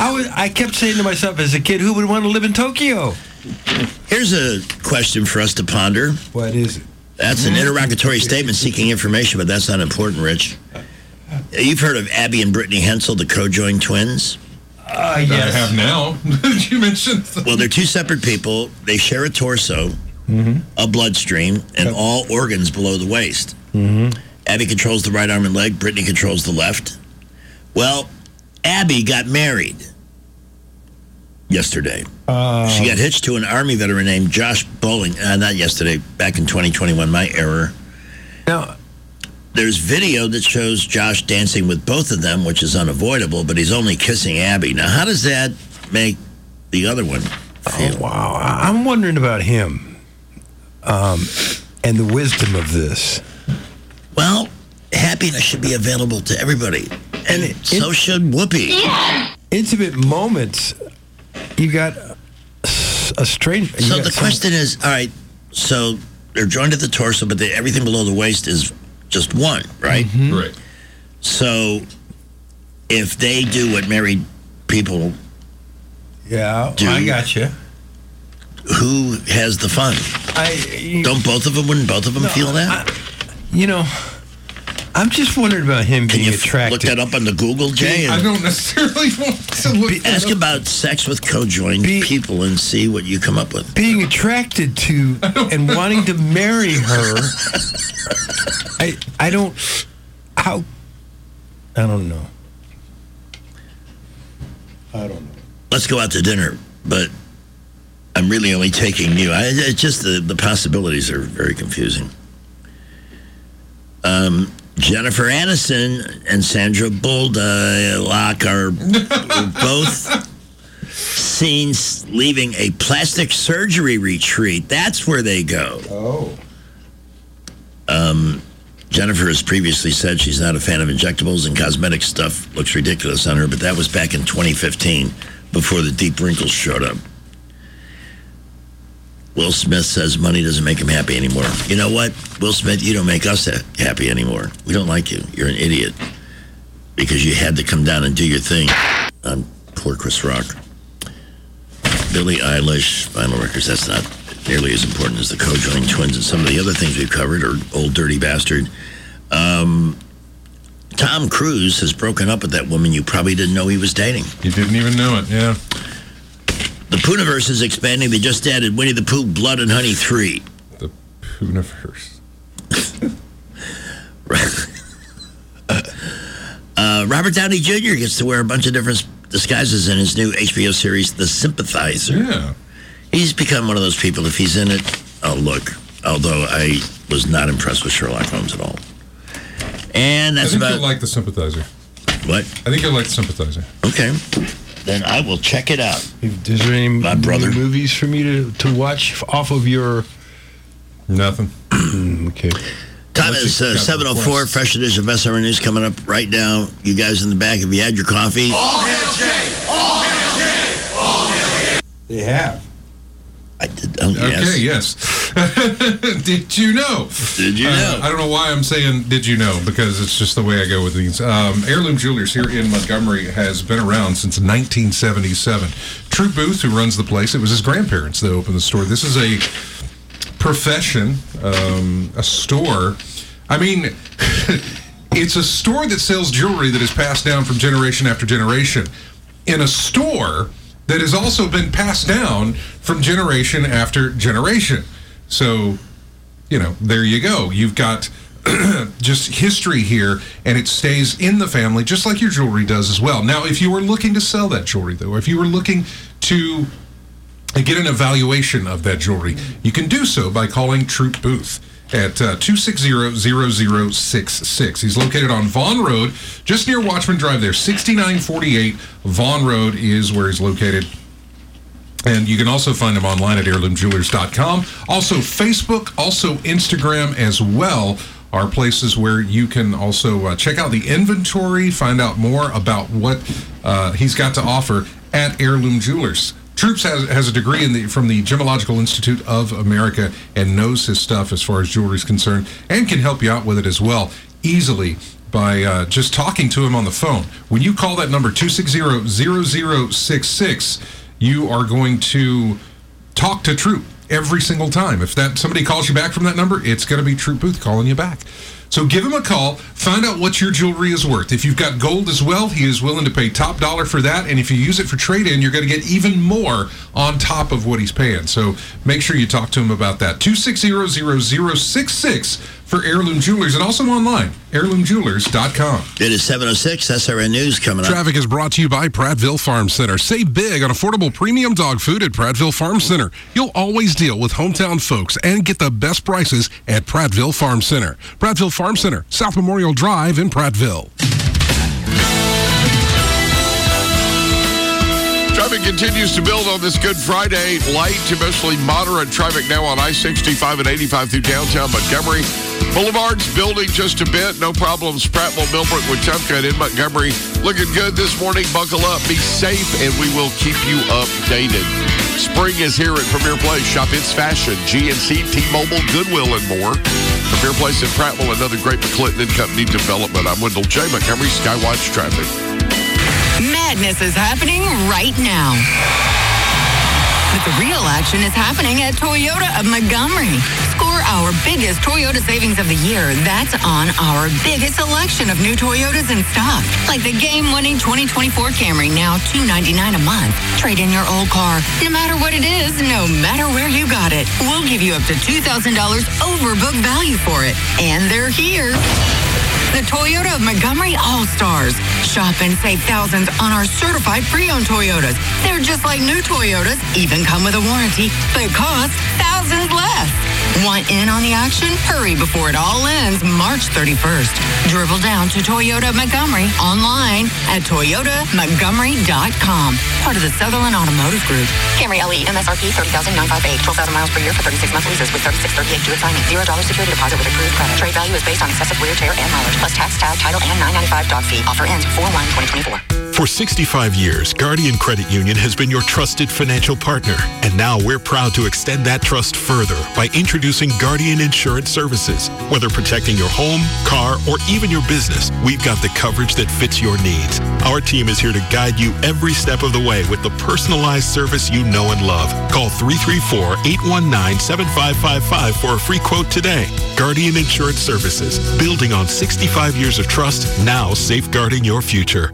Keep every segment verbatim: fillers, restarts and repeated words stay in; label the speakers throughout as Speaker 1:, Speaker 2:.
Speaker 1: I, was, I kept saying to myself as a kid, who would want to live in Tokyo?
Speaker 2: Here's a question for us to ponder.
Speaker 1: What is it?
Speaker 2: That's an interrogatory statement seeking information, but that's not important, Rich. You've heard of Abby and Brittany Hensel, the co-joined twins?
Speaker 1: Uh, yes.
Speaker 3: I have now. Did you mention?
Speaker 2: Well, they're two separate people. They share a torso, mm-hmm. a bloodstream, and yep. all organs below the waist.
Speaker 1: Mm-hmm.
Speaker 2: Abby controls the right arm and leg. Brittany controls the left. Well, Abby got married yesterday.
Speaker 1: Uh,
Speaker 2: she got hitched to an Army veteran named Josh Bowling. Uh, not yesterday, back in twenty twenty-one, my error.
Speaker 1: Now,
Speaker 2: there's video that shows Josh dancing with both of them, which is unavoidable, but he's only kissing Abby. Now, how does that make the other one feel?
Speaker 1: Oh, wow. I'm wondering about him um, and the wisdom of this.
Speaker 2: Well, happiness should be available to everybody, and it, so it, should Whoopi.
Speaker 1: Intimate moments, you got a strange...
Speaker 2: So the question is, all right, so they're joined at the torso, but they, everything below the waist is just one, right?
Speaker 1: Mm-hmm.
Speaker 3: Right.
Speaker 2: So if they do what married people
Speaker 1: yeah,
Speaker 2: do,
Speaker 1: I got you.
Speaker 2: Who has the fun?
Speaker 1: I you,
Speaker 2: Don't both of them, wouldn't both of them
Speaker 1: no,
Speaker 2: feel that?
Speaker 1: I, you know, I'm just wondering about him
Speaker 2: Can
Speaker 1: being
Speaker 2: you
Speaker 1: attracted.
Speaker 2: Look that up on the Google, Jay?
Speaker 3: I don't necessarily want to look
Speaker 2: be, Ask
Speaker 3: up.
Speaker 2: about sex with co-joined be, people and see what you come up with.
Speaker 1: Being attracted to and wanting to marry her. I I don't how I don't know. I don't know.
Speaker 2: Let's go out to dinner, but I'm really only taking you. I, it's just the, the possibilities are very confusing. Um, Jennifer Aniston and Sandra Bullock are both seen leaving a plastic surgery retreat. That's where they go.
Speaker 1: Oh.
Speaker 2: Um, Jennifer has previously said she's not a fan of injectables and cosmetic stuff looks ridiculous on her, but that was back in twenty fifteen before the deep wrinkles showed up. Will Smith says money doesn't make him happy anymore. You know what? Will Smith, you don't make us happy anymore. We don't like you. You're an idiot. Because you had to come down and do your thing on poor Chris Rock. Billie Eilish, vinyl records, that's not nearly as important as the co-joined twins and some of the other things we've covered, or Old Dirty Bastard. Um, Tom Cruise has broken up with that woman you probably didn't know he was dating.
Speaker 3: You didn't even know it, yeah.
Speaker 2: The Poohniverse is expanding. They just added Winnie the Pooh, Blood and Honey three.
Speaker 3: The Poohniverse.
Speaker 2: uh, Robert Downey Junior gets to wear a bunch of different disguises in his new H B O series, The Sympathizer.
Speaker 3: Yeah.
Speaker 2: He's become one of those people, if he's in it, I'll look. Although I was not impressed with Sherlock Holmes at all. And that's
Speaker 3: I think
Speaker 2: about...
Speaker 3: you'll like The Sympathizer.
Speaker 2: What?
Speaker 3: I think you'll like The Sympathizer.
Speaker 2: Okay. Then I will check it out.
Speaker 1: Is there any
Speaker 2: My brother.
Speaker 1: movies for me to, to watch off of your...
Speaker 3: Nothing.
Speaker 1: Okay.
Speaker 2: Time is uh, seven oh four. Fresh edition of S R N News coming up right now. You guys in the back, have you had your coffee?
Speaker 4: All hail Jay! All hail Jay! All hail Jay!
Speaker 1: They have.
Speaker 2: I did. Oh,
Speaker 3: Okay,
Speaker 2: yes.
Speaker 3: yes. Did you know?
Speaker 2: Did you
Speaker 3: Uh,
Speaker 2: know?
Speaker 3: I don't know why I'm saying did you know, because it's just the way I go with these. Um, Heirloom Jewelers here in Montgomery has been around since nineteen seventy-seven. True Booth, who runs the place, it was his grandparents that opened the store. This is a profession, um, a store. I mean, it's a store that sells jewelry that is passed down from generation after generation in a store that has also been passed down from generation after generation. So, you know, there you go. You've got just history here, and it stays in the family just like your jewelry does as well. Now, if you were looking to sell that jewelry, though, or if you were looking to get an evaluation of that jewelry, you can do so by calling Troop Booth at uh, two six zero, zero zero six six. He's located on Vaughn Road, just near Watchman Drive there. sixty-nine forty-eight Vaughn Road is where he's located. And you can also find him online at heirloom jewelers dot com. Also Facebook, also Instagram as well are places where you can also uh, check out the inventory, find out more about what uh, he's got to offer at Heirloom Jewelers. Troops has has a degree in the from the Gemological Institute of America and knows his stuff as far as jewelry is concerned, and can help you out with it as well easily. by uh, just talking to him on the phone. When you call that number, two six zero, zero zero six six, you are going to talk to Troop every single time. If that somebody calls you back from that number, it's going to be Troop Booth calling you back. So give him a call, find out what your jewelry is worth. If you've got gold as well, he is willing to pay top dollar for that. And if you use it for trade-in, you're going to get even more on top of what he's paying. So make sure you talk to him about that. two six zero, zero zero six six for Heirloom Jewelers, and also online, heirloom jewelers dot com.
Speaker 2: It is seven oh six, S R N News coming up.
Speaker 5: Traffic is brought to you by Prattville Farm Center. Save big on affordable premium dog food at Prattville Farm Center. You'll always deal with hometown folks and get the best prices at Prattville Farm Center. Prattville Farm Center, South Memorial Drive in Prattville.
Speaker 6: Traffic continues to build on this Good Friday. Light to mostly moderate traffic now on I sixty-five and eighty-five through downtown Montgomery. Boulevard's building just a bit. No problems. Prattville, Millbrook, Wetumpka, and in Montgomery. Looking good this morning. Buckle up. Be safe, and we will keep you updated. Spring is here at Premier Place. Shop It's Fashion, G N C, T-Mobile, Goodwill, and more. Premier Place in Prattville, another great McClinton and Company development. I'm Wendell J. Montgomery, Skywatch Traffic.
Speaker 7: Madness is happening right now. But the real action is happening at Toyota of Montgomery. Score our biggest Toyota savings of the year. That's on our biggest selection of new Toyotas in stock. Like the game-winning twenty twenty-four Camry, now two hundred ninety-nine dollars a month. Trade in your old car. No matter what it is, no matter where you got it, we'll give you up to two thousand dollars over book value for it. And they're here. The Toyota of Montgomery All-Stars. Shop and save thousands on our certified pre-owned Toyotas. They're just like new Toyotas, even come with a warranty, but cost thousands less. Want in on the action? Hurry before it all ends March thirty-first. Dribble down to Toyota of Montgomery online at toyota montgomery dot com. Part of the Sutherland Automotive Group. Camry L E M S R P thirty thousand nine hundred fifty-eight. twelve thousand miles per year for thirty-six month leases with thirty-six thirty-eight due assignment. zero dollars security deposit with approved credit. Trade value is based on excessive wear, tear, and mileage, plus tax, tag, title, and nine ninety-five dog fee. Offer ends four one twenty twenty-four.
Speaker 8: For sixty-five years, Guardian Credit Union has been your trusted financial partner. And now we're proud to extend that trust further by introducing Guardian Insurance Services. Whether protecting your home, car, or even your business, we've got the coverage that fits your needs. Our team is here to guide you every step of the way with the personalized service you know and love. Call three three four, eight one nine, seven five five five for a free quote today. Guardian Insurance Services, building on sixty-five years of trust, now safeguarding your future.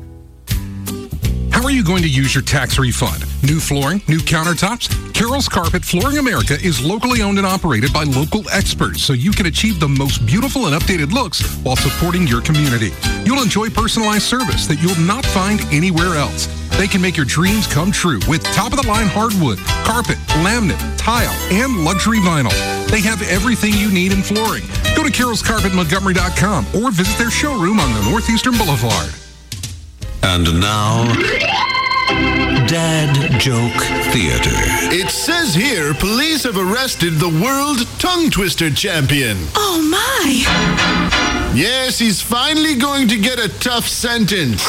Speaker 5: How are you going to use your tax refund? New flooring, new countertops? Carroll's Carpet Flooring America is locally owned and operated by local experts, so you can achieve the most beautiful and updated looks while supporting your community. You'll enjoy personalized service that you'll not find anywhere else. They can make your dreams come true with top-of-the-line hardwood, carpet, laminate, tile, and luxury vinyl. They have everything you need in flooring. Go to carrolls carpet montgomery dot com or visit their showroom on the Northeastern Boulevard.
Speaker 9: And now, Dad Joke Theater.
Speaker 10: It says here police have arrested the world tongue twister champion.
Speaker 7: Oh, my.
Speaker 10: Yes, he's finally going to get a tough sentence.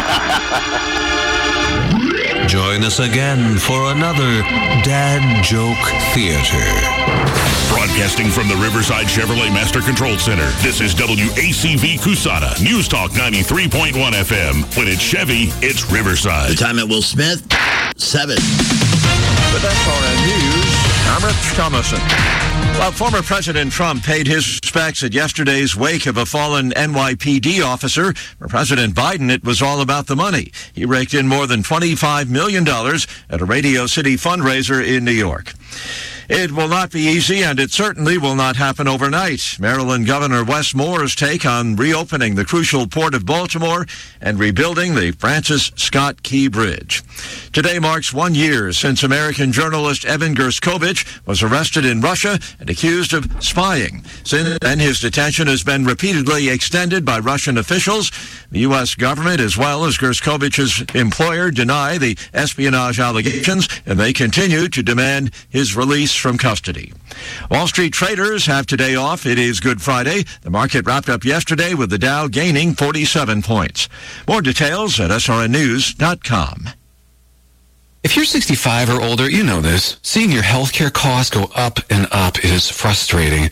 Speaker 9: Join us again for another Dad Joke Theater.
Speaker 11: Broadcasting from the Riverside Chevrolet Master Control Center, this is W A C V Cusana, News Talk ninety-three point one F M. When it's Chevy, it's Riverside.
Speaker 2: The time at Will Smith, seven.
Speaker 12: With S R N News, I'm Rich Thomason. Well, former President Trump paid his respects at yesterday's wake of a fallen N Y P D officer. For President Biden, it was all about the money. He raked in more than twenty-five million dollars at a Radio City fundraiser in New York. It will not be easy, and it certainly will not happen overnight. Maryland Governor Wes Moore's take on reopening the crucial Port of Baltimore and rebuilding the Francis Scott Key Bridge. Today marks one year since American journalist Evan Gershkovich was arrested in Russia and accused of spying. Since then, his detention has been repeatedly extended by Russian officials. The U S government, as well as Gershkovich's employer, deny the espionage allegations, and they continue to demand his release from custody. Wall Street traders have today off. It is Good Friday. The market wrapped up yesterday with the Dow gaining forty-seven points. More details at S R N news dot com.
Speaker 13: If you're sixty-five or older, you know this. Seeing your healthcare costs go up and up is frustrating.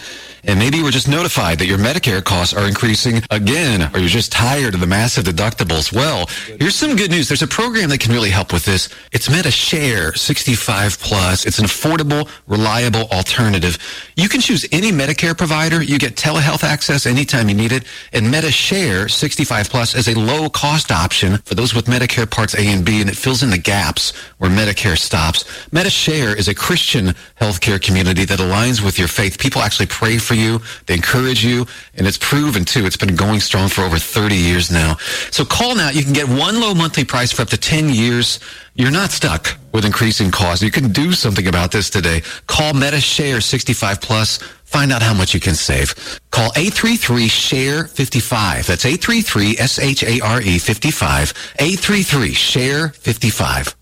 Speaker 13: And maybe you were just notified that your Medicare costs are increasing again, or you're just tired of the massive deductibles. Well, here's some good news. There's a program that can really help with this. It's MediShare sixty-five plus. It's an affordable, reliable alternative. You can choose any Medicare provider. You get telehealth access anytime you need it. And MediShare sixty-five plus is a low-cost option for those with Medicare Parts A and B, and it fills in the gaps where Medicare stops. MediShare is a Christian healthcare community that aligns with your faith. People actually pray for you. They encourage you, and it's proven, too. It's been going strong for over thirty years now. So call now. You can get one low monthly price for up to ten years. You're not stuck with increasing costs. You can do something about this today. Call MediShare sixty-five plus. Find out how much you can save. Call eight three three, S H A R E, fifty-five. That's eight three three, S H A R E, fifty-five. eight three three, S H A R E, fifty-five.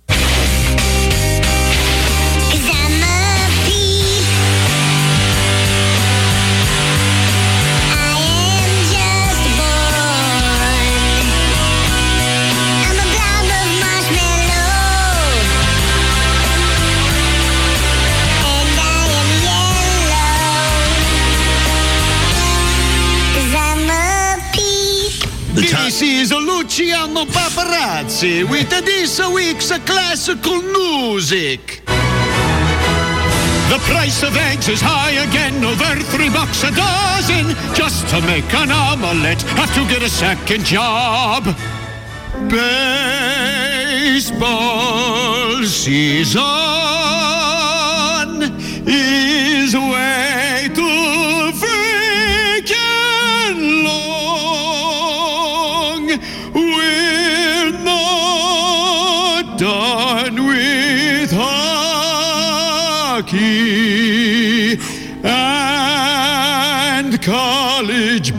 Speaker 10: This is Luciano Paparazzi with this week's classical music. The price of eggs is high again, over three bucks a dozen. Just to make an omelette, have to get a second job. Baseball season is way too freaking long. We're not done with hockey and college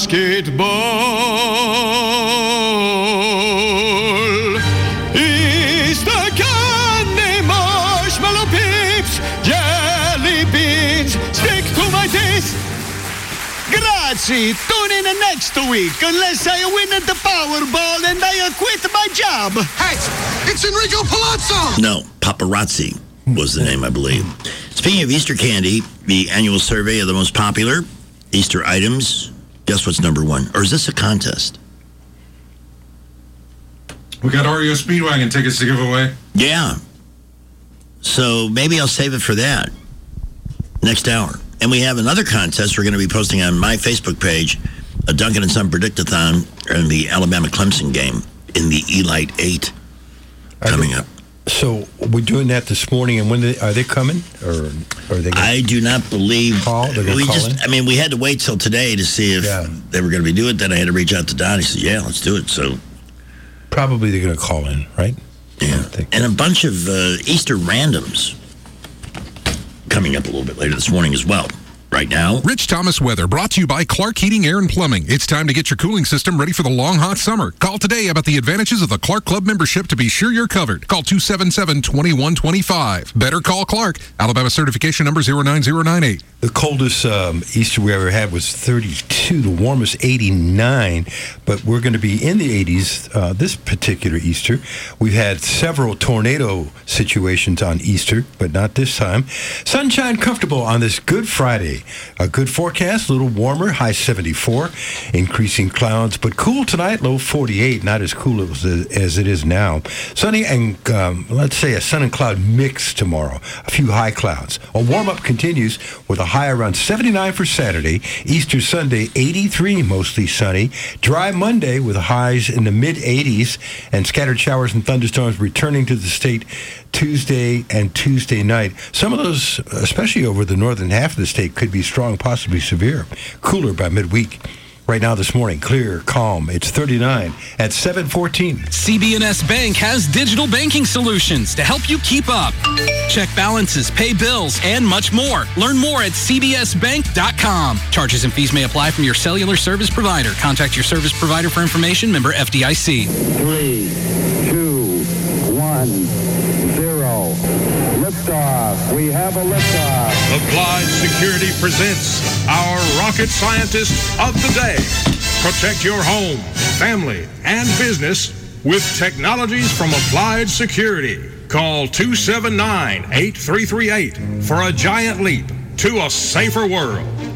Speaker 10: basketball. Easter candy, marshmallow pips, jelly beans, stick to my teeth. Grazie. Tune in next week unless I win at the Powerball and I quit my job.
Speaker 4: Hey, it's Enrico Palazzo.
Speaker 2: No, Paparazzi was the name, I believe. Speaking of Easter candy, the annual survey of the most popular Easter items, guess what's number one? Or is this a contest?
Speaker 3: We got R E O Speedwagon tickets to give away.
Speaker 2: Yeah. So maybe I'll save it for that next hour. And we have another contest we're going to be posting on my Facebook page, a Duncan and Son Predict-a-thon in the Alabama-Clemson game in the Elite Eight coming up.
Speaker 1: So we're doing that this morning, and when they, are they coming? Or are they?
Speaker 2: I do not believe.
Speaker 1: Call? They're gonna
Speaker 2: we
Speaker 1: call
Speaker 2: just.
Speaker 1: in?
Speaker 2: I mean, we had to wait till today to see if
Speaker 1: Yeah.
Speaker 2: they were going to be doing it. Then I had to reach out to Don. He said, "Yeah, let's do it." So
Speaker 1: Probably they're going to call in, right?
Speaker 2: yeah, and a bunch of uh, Easter randoms coming up a little bit later this morning as well. Right now,
Speaker 5: Rich Thomas weather brought to you by Clark Heating, Air and Plumbing. It's time to get your cooling system ready for the long, hot summer. Call today about the advantages of the Clark Club membership to be sure you're covered. Call two seven seven, two one two five. Better call Clark. Alabama certification number zero nine zero nine eight.
Speaker 1: The coldest um, Easter we ever had was thirty-two, the warmest eighty-nine, but we're going to be in the eighties uh, this particular Easter. We've had several tornado situations on Easter, but not this time. Sunshine comfortable on this Good Friday. A good forecast, a little warmer, high seventy-four, increasing clouds, but cool tonight, low forty-eight, not as cool as, as it is now. Sunny and, um, let's say, a sun and cloud mix tomorrow, a few high clouds. A warm-up continues with a high around seventy-nine for Saturday. Easter Sunday, eighty-three, mostly sunny. Dry Monday with highs in the mid-eighties, and scattered showers and thunderstorms returning to the state Tuesday and Tuesday night. Some of those, especially over the northern half of the state, could be strong, possibly severe. Cooler by midweek. Right now this morning, clear, calm. It's thirty-nine at seven fourteen.
Speaker 14: C B N S Bank has digital banking solutions to help you keep up. Check balances, pay bills, and much more. Learn more at c b s bank dot com. Charges and fees may apply from your cellular service provider. Contact your service provider for information. Member F D I C.
Speaker 15: Three, two, one, zero. Liftoff. We have a liftoff.
Speaker 16: Applied Security presents our rocket scientist of the day. Protect your home, family, and business with technologies from Applied Security. Call two seven nine, eight three three eight for a giant leap to a safer world.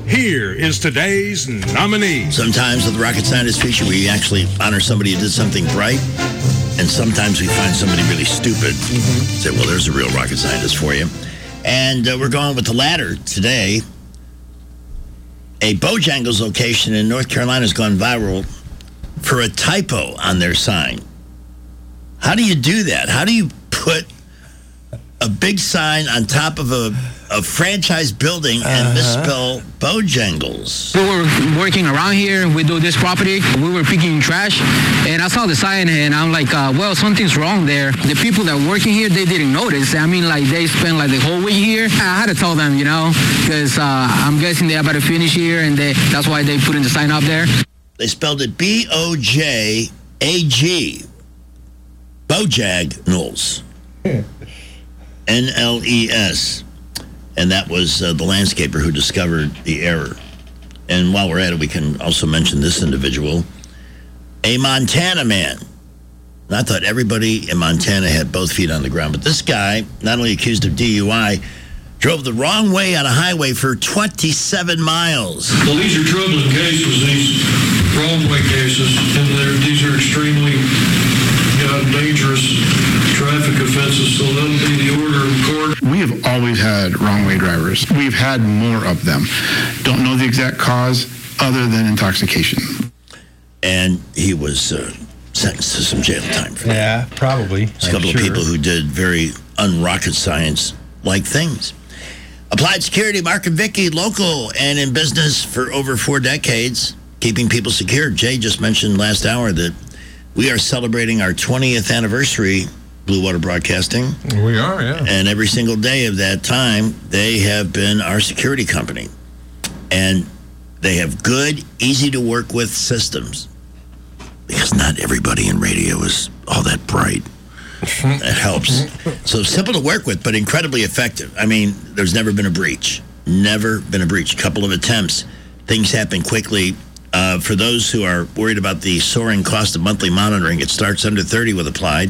Speaker 16: Here is today's nominee.
Speaker 2: Sometimes with the Rocket Scientist feature, we actually honor somebody who did something bright. And sometimes we find somebody really stupid. Mm-hmm. Say, well, there's a real rocket scientist for you. And uh, we're going with the latter today. A Bojangles location in North Carolina has gone viral for a typo on their sign. How do you do that? How do you put a big sign on top of a, a franchise building and uh-huh. misspell Bojangles?
Speaker 17: We were working around here. We do this property. We were picking trash, and I saw the sign, and I'm like, uh, well, something's wrong there. The people that are working here, they didn't notice. I mean, like, they spent, like, the whole week here. I had to tell them, you know, because uh, I'm guessing they're about to finish here, and they, that's why they put in the sign up there.
Speaker 2: They spelled it B O J A G. Bojangles. N L E S. And that was uh, the landscaper who discovered the error. And while we're at it, we can also mention this individual, a Montana man. And I thought everybody in Montana had both feet on the ground. But this guy, not only accused of D U I, drove the wrong way on a highway for twenty-seven miles.
Speaker 18: Well, these are troubling cases, these wrong way cases. And these are extremely uh, dangerous traffic offenses, so that'll be the order of court.
Speaker 19: We have always had wrong-way drivers. We've had more of them. Don't know the exact cause other than intoxication.
Speaker 2: And he was uh, sentenced to some jail time for that.
Speaker 1: Yeah, probably.
Speaker 2: There's a couple
Speaker 1: sure.
Speaker 2: of people who did very un-rocket science-like things. Applied Security, Mark and Vicky, local and in business for over four decades, keeping people secure. Jay just mentioned last hour that we are celebrating our twentieth anniversary, Blue Water Broadcasting.
Speaker 3: We are, yeah.
Speaker 2: And every single day of that time, they have been our security company. And they have good, easy-to-work-with systems. Because not everybody in radio is all that bright. That helps. So simple to work with, but incredibly effective. I mean, there's never been a breach. Never been a breach. A couple of attempts. Things happen quickly. Uh, for those who are worried about the soaring cost of monthly monitoring, it starts under thirty with Applied.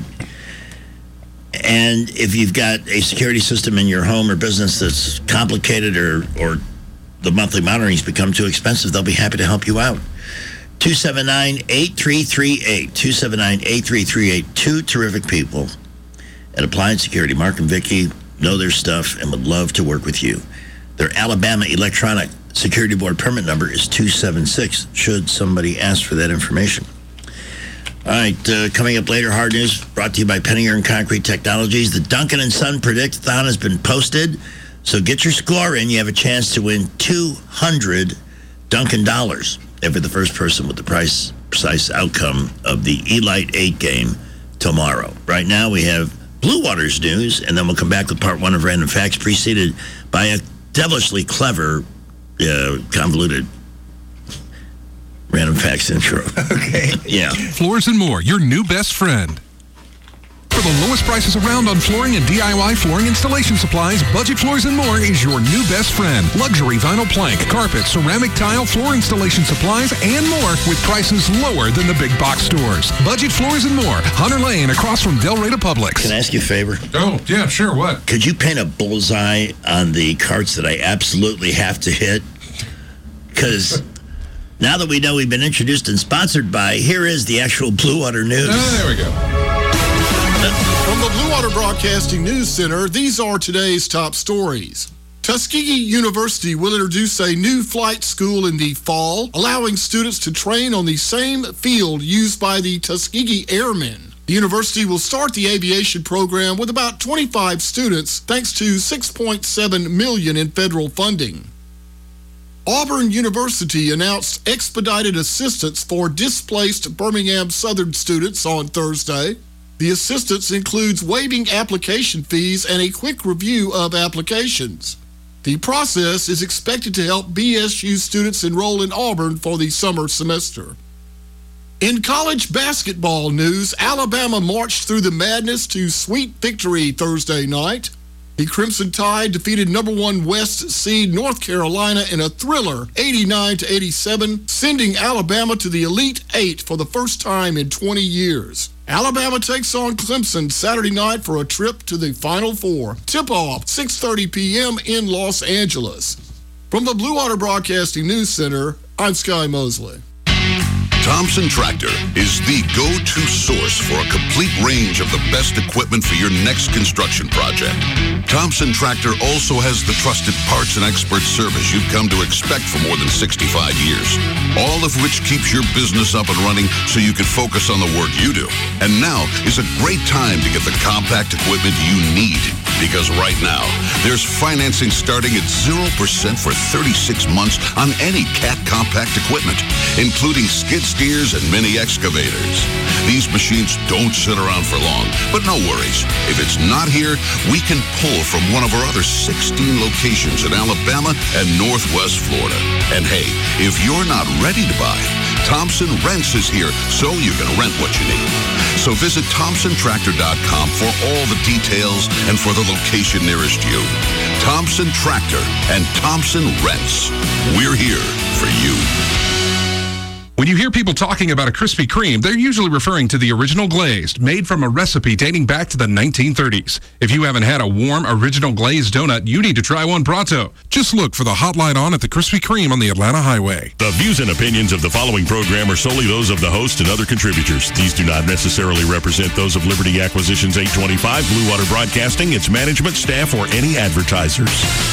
Speaker 2: And if you've got a security system in your home or business that's complicated or, or the monthly monitoring's become too expensive, they'll be happy to help you out. two seven nine, eight three three eight. two seven nine, eight three three eight. Two terrific people at Applied Security. Mark and Vicky know their stuff and would love to work with you. Their Alabama Electronic Security Board permit number is two seven six, should somebody ask for that information. All right, uh, coming up later, hard news brought to you by Penny and Concrete Technologies. The Duncan and Son Predict-a-thon has been posted, so get your score in. You have a chance to win two hundred Duncan dollars every the first person with the price precise outcome of the Elite eight game tomorrow. Right now, we have Blue Waters news, and then we'll come back with part one of Random Facts, preceded by a devilishly clever, uh, convoluted Random Facts intro.
Speaker 1: Okay.
Speaker 2: Yeah.
Speaker 5: Floors and More, your new best friend. For the lowest prices around on flooring and D I Y flooring installation supplies, Budget Floors and More is your new best friend. Luxury vinyl plank, carpet, ceramic tile, floor installation supplies, and more with prices lower than the big box stores. Budget Floors and More, Hunter Lane, across from Del Rey Publix.
Speaker 2: Can I ask you a favor?
Speaker 3: Oh, yeah, sure. What?
Speaker 2: Could you paint a bullseye on the carts that I absolutely have to hit? Because now that we know we've been introduced and sponsored by, here is the actual Blue Water news.
Speaker 3: Oh, there we go.
Speaker 20: From the Blue Water Broadcasting News Center, these are today's top stories. Tuskegee University will introduce a new flight school in the fall, allowing students to train on the same field used by the Tuskegee Airmen. The university will start the aviation program with about twenty-five students, thanks to six point seven million dollars in federal funding. Auburn University announced expedited assistance for displaced Birmingham Southern students on Thursday. The assistance includes waiving application fees and a quick review of applications. The process is expected to help B S U students enroll in Auburn for the summer semester. In college basketball news, Alabama marched through the madness to sweet victory Thursday night. The Crimson Tide defeated number one West seed North Carolina in a thriller, eighty-nine to eighty-seven, sending Alabama to the Elite Eight for the first time in twenty years. Alabama takes on Clemson Saturday night for a trip to the Final Four. Tip-off, six thirty p.m. in Los Angeles. From the Blue Water Broadcasting News Center, I'm Sky Mosley.
Speaker 21: Thompson Tractor is the go-to source for a complete range of the best equipment for your next construction project. Thompson Tractor also has the trusted parts and expert service you've come to expect for more than sixty-five years, all of which keeps your business up and running so you can focus on the work you do. And now is a great time to get the compact equipment you need, because right now, there's financing starting at zero percent for thirty-six months on any Cat compact equipment, including skid steers and mini excavators. These machines don't sit around for long, but no worries. If it's not here, we can pull from one of our other sixteen locations in Alabama and Northwest Florida. And hey, if you're not ready to buy, Thompson Rents is here so you can rent what you need. So visit thompson tractor dot com for all the details and for the location nearest you. Thompson Tractor and Thompson Rents. We're here for you.
Speaker 5: When you hear people talking about a Krispy Kreme, they're usually referring to the original glazed, made from a recipe dating back to the nineteen thirties. If you haven't had a warm, original glazed donut, you need to try one pronto. Just look for the hotline on at the Krispy Kreme on the Atlanta Highway.
Speaker 11: The views and opinions of the following program are solely those of the host and other contributors. These do not necessarily represent those of Liberty Acquisitions eight twenty-five, Blue Water Broadcasting, its management, staff, or any advertisers.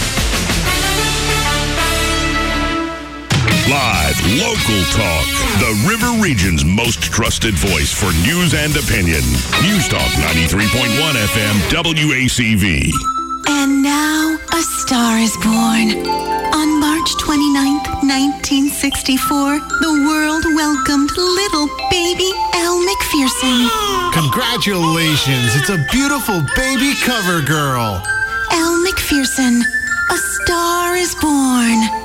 Speaker 11: Live, local talk. The River Region's most trusted voice for news and opinion. News Talk ninety-three point one F M W A C V.
Speaker 22: And now a star is born. On March twenty-ninth, nineteen sixty-four, the world welcomed little baby Elle Macpherson.
Speaker 23: Congratulations, it's a beautiful baby cover girl.
Speaker 22: Elle Macpherson, a star is born.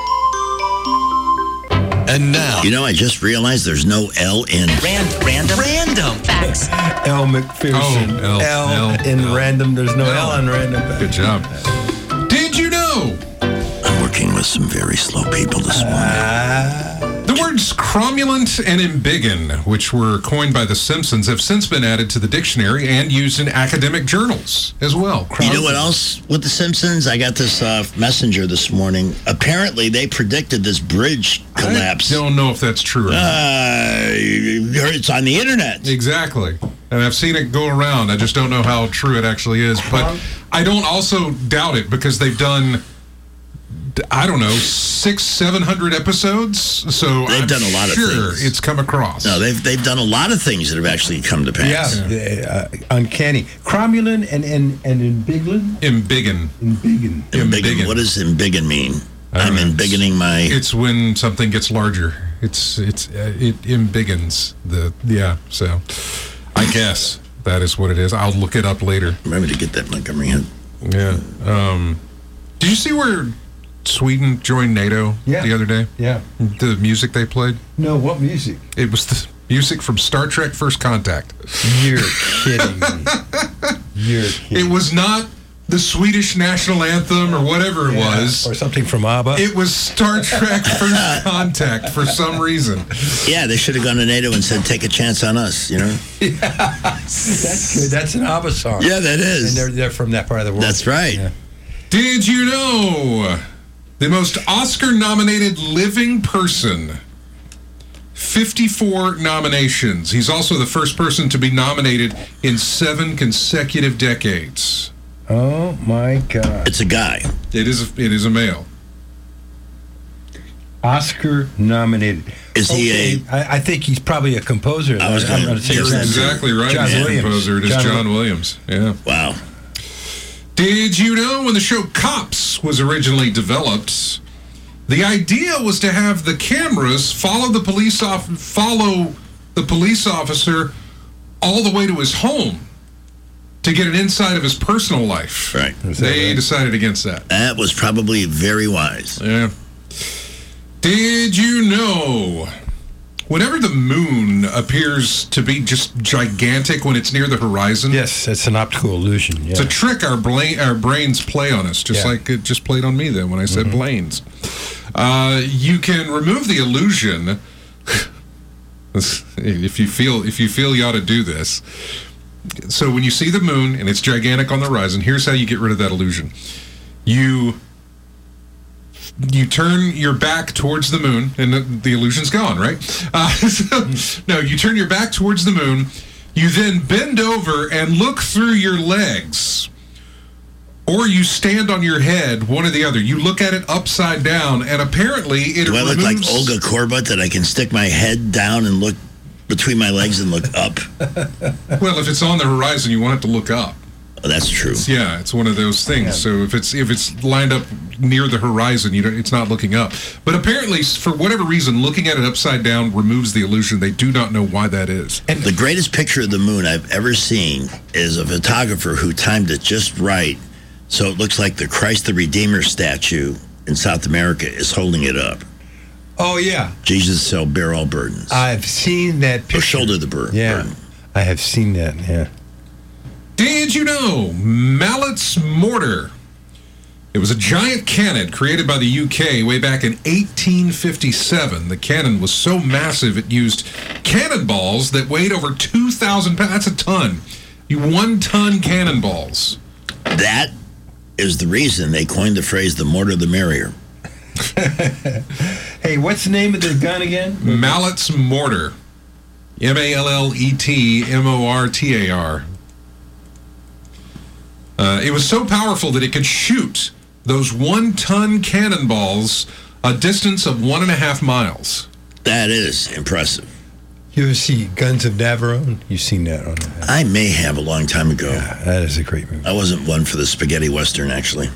Speaker 2: And now, you know, I just realized there's no L in
Speaker 24: Rand, random.
Speaker 2: Random.
Speaker 24: Facts.
Speaker 1: Elle Macpherson.
Speaker 3: Oh, L,
Speaker 1: L,
Speaker 3: L,
Speaker 1: in
Speaker 3: L.
Speaker 1: random. There's no
Speaker 3: L.
Speaker 1: L in random.
Speaker 3: Good job. Did you know?
Speaker 2: I'm working with some very slow people this morning.
Speaker 1: Uh,
Speaker 5: The words cromulent and embiggen, which were coined by The Simpsons, have since been added to the dictionary and used in academic journals as well.
Speaker 2: You know what else with The Simpsons? I got this uh, messenger this morning. Apparently, they predicted this bridge collapse.
Speaker 5: I don't know if that's true or not.
Speaker 2: Uh, it's on the internet.
Speaker 5: Exactly. And I've seen it go around. I just don't know how true it actually is. But I don't also doubt it because they've done, I don't know, six, seven hundred episodes. So
Speaker 2: they've
Speaker 5: I'm
Speaker 2: done a lot
Speaker 5: sure
Speaker 2: of things.
Speaker 5: It's come across.
Speaker 2: No, they've they've done a lot of things that have actually come to pass.
Speaker 1: Yeah, uh, uncanny. Cromulent and and and embiggen.
Speaker 5: Embiggen.
Speaker 1: Embiggen.
Speaker 2: Embiggen. What does embiggen mean? I'm
Speaker 5: know.
Speaker 2: embiggening my.
Speaker 5: It's when something gets larger. It's it's uh, it embiggens the yeah. So I guess that is what it is. I'll look it up later.
Speaker 2: Remember to get that Montgomery head.
Speaker 5: Yeah. Um, did you see where Sweden joined NATO
Speaker 1: Yeah.
Speaker 5: the other day?
Speaker 1: Yeah.
Speaker 5: The music they played?
Speaker 1: No, what music?
Speaker 5: It was the music from Star Trek First Contact.
Speaker 1: You're kidding me. You're kidding.
Speaker 5: It was not the Swedish national anthem or whatever it
Speaker 1: Yeah,
Speaker 5: was.
Speaker 1: or something from ABBA.
Speaker 5: It was Star Trek First Contact for some reason.
Speaker 2: Yeah, they should have gone to NATO and said, take a chance on us, you know?
Speaker 1: That's good. That's an ABBA song.
Speaker 2: Yeah, that is.
Speaker 1: And they're, they're from that part of the world.
Speaker 2: That's right.
Speaker 1: Yeah.
Speaker 5: Did you know the most Oscar-nominated living person? fifty-four nominations. He's also the first person to be nominated in seven consecutive decades.
Speaker 1: Oh, my God.
Speaker 2: It's a guy.
Speaker 5: It is a, it is a male.
Speaker 1: Oscar nominated.
Speaker 2: Is he
Speaker 1: okay.
Speaker 2: a...
Speaker 1: I, I think he's probably a composer.
Speaker 2: I was
Speaker 1: I'm
Speaker 2: gonna-
Speaker 1: gonna say
Speaker 5: You're
Speaker 1: John-
Speaker 5: exactly right.
Speaker 1: John
Speaker 5: He's a
Speaker 1: Williams.
Speaker 5: composer. It is
Speaker 1: John
Speaker 5: John Williams. Yeah.
Speaker 2: Wow.
Speaker 5: Did you know when the show Cops was originally developed, the idea was to have the cameras follow the police off, follow the police officer all the way to his home to get an insight of his personal life.
Speaker 2: Right.
Speaker 5: They decided against that.
Speaker 2: That was probably very wise.
Speaker 5: Yeah. Did you know whenever the moon appears to be just gigantic when it's near the horizon?
Speaker 1: Yes, it's an optical illusion. Yeah.
Speaker 5: It's a trick our, bla- our brains play on us, just
Speaker 1: Yeah.
Speaker 5: like it just played on me then when I said
Speaker 1: Mm-hmm.
Speaker 5: planes. Uh, you can remove the illusion if you feel if you feel you ought to do this. So when you see the moon and it's gigantic on the horizon, here's how you get rid of that illusion. You
Speaker 3: you turn your back towards the moon, and the, the illusion's gone, right? Uh, so, no, you turn your back towards the moon. You then bend over and look through your legs. Or you stand on your head, one or the other. You look at it upside down, and apparently it
Speaker 2: Do I look
Speaker 3: removes...
Speaker 2: like Olga Korbut that I can stick my head down and look between my legs and look up?
Speaker 3: Well, if it's on the horizon, you want it to look up.
Speaker 2: Oh, that's true.
Speaker 3: It's, yeah, it's one of those things. So if it's if it's lined up near the horizon, you don't, it's not looking up. But apparently, for whatever reason, looking at it upside down removes the illusion. They do not know why that is.
Speaker 2: And the greatest picture of the moon I've ever seen is a photographer who timed it just right, so it looks like the Christ the Redeemer statue in South America is holding it up.
Speaker 1: Oh, yeah.
Speaker 2: Jesus shall bear all burdens.
Speaker 1: I've seen that picture.
Speaker 2: Or shoulder the burden.
Speaker 1: Yeah, I have seen that, yeah.
Speaker 3: Did you know Mallet's mortar? It was a giant cannon created by the U K way back in eighteen fifty-seven. The cannon was so massive it used cannonballs that weighed over two thousand pounds. That's a ton. You one-ton cannonballs.
Speaker 2: That is the reason they coined the phrase, the mortar the merrier.
Speaker 1: Hey, what's the name of the gun again?
Speaker 3: Mallet's mortar. M A L L E T M O R T A R. Uh, it was so powerful that it could shoot those one-ton cannonballs a distance of one and a half miles.
Speaker 2: That is impressive.
Speaker 1: You ever see Guns of Navarone? You've seen that on that.
Speaker 2: I may have a long time ago.
Speaker 1: Yeah, that is a great movie.
Speaker 2: I wasn't one for the spaghetti western, actually.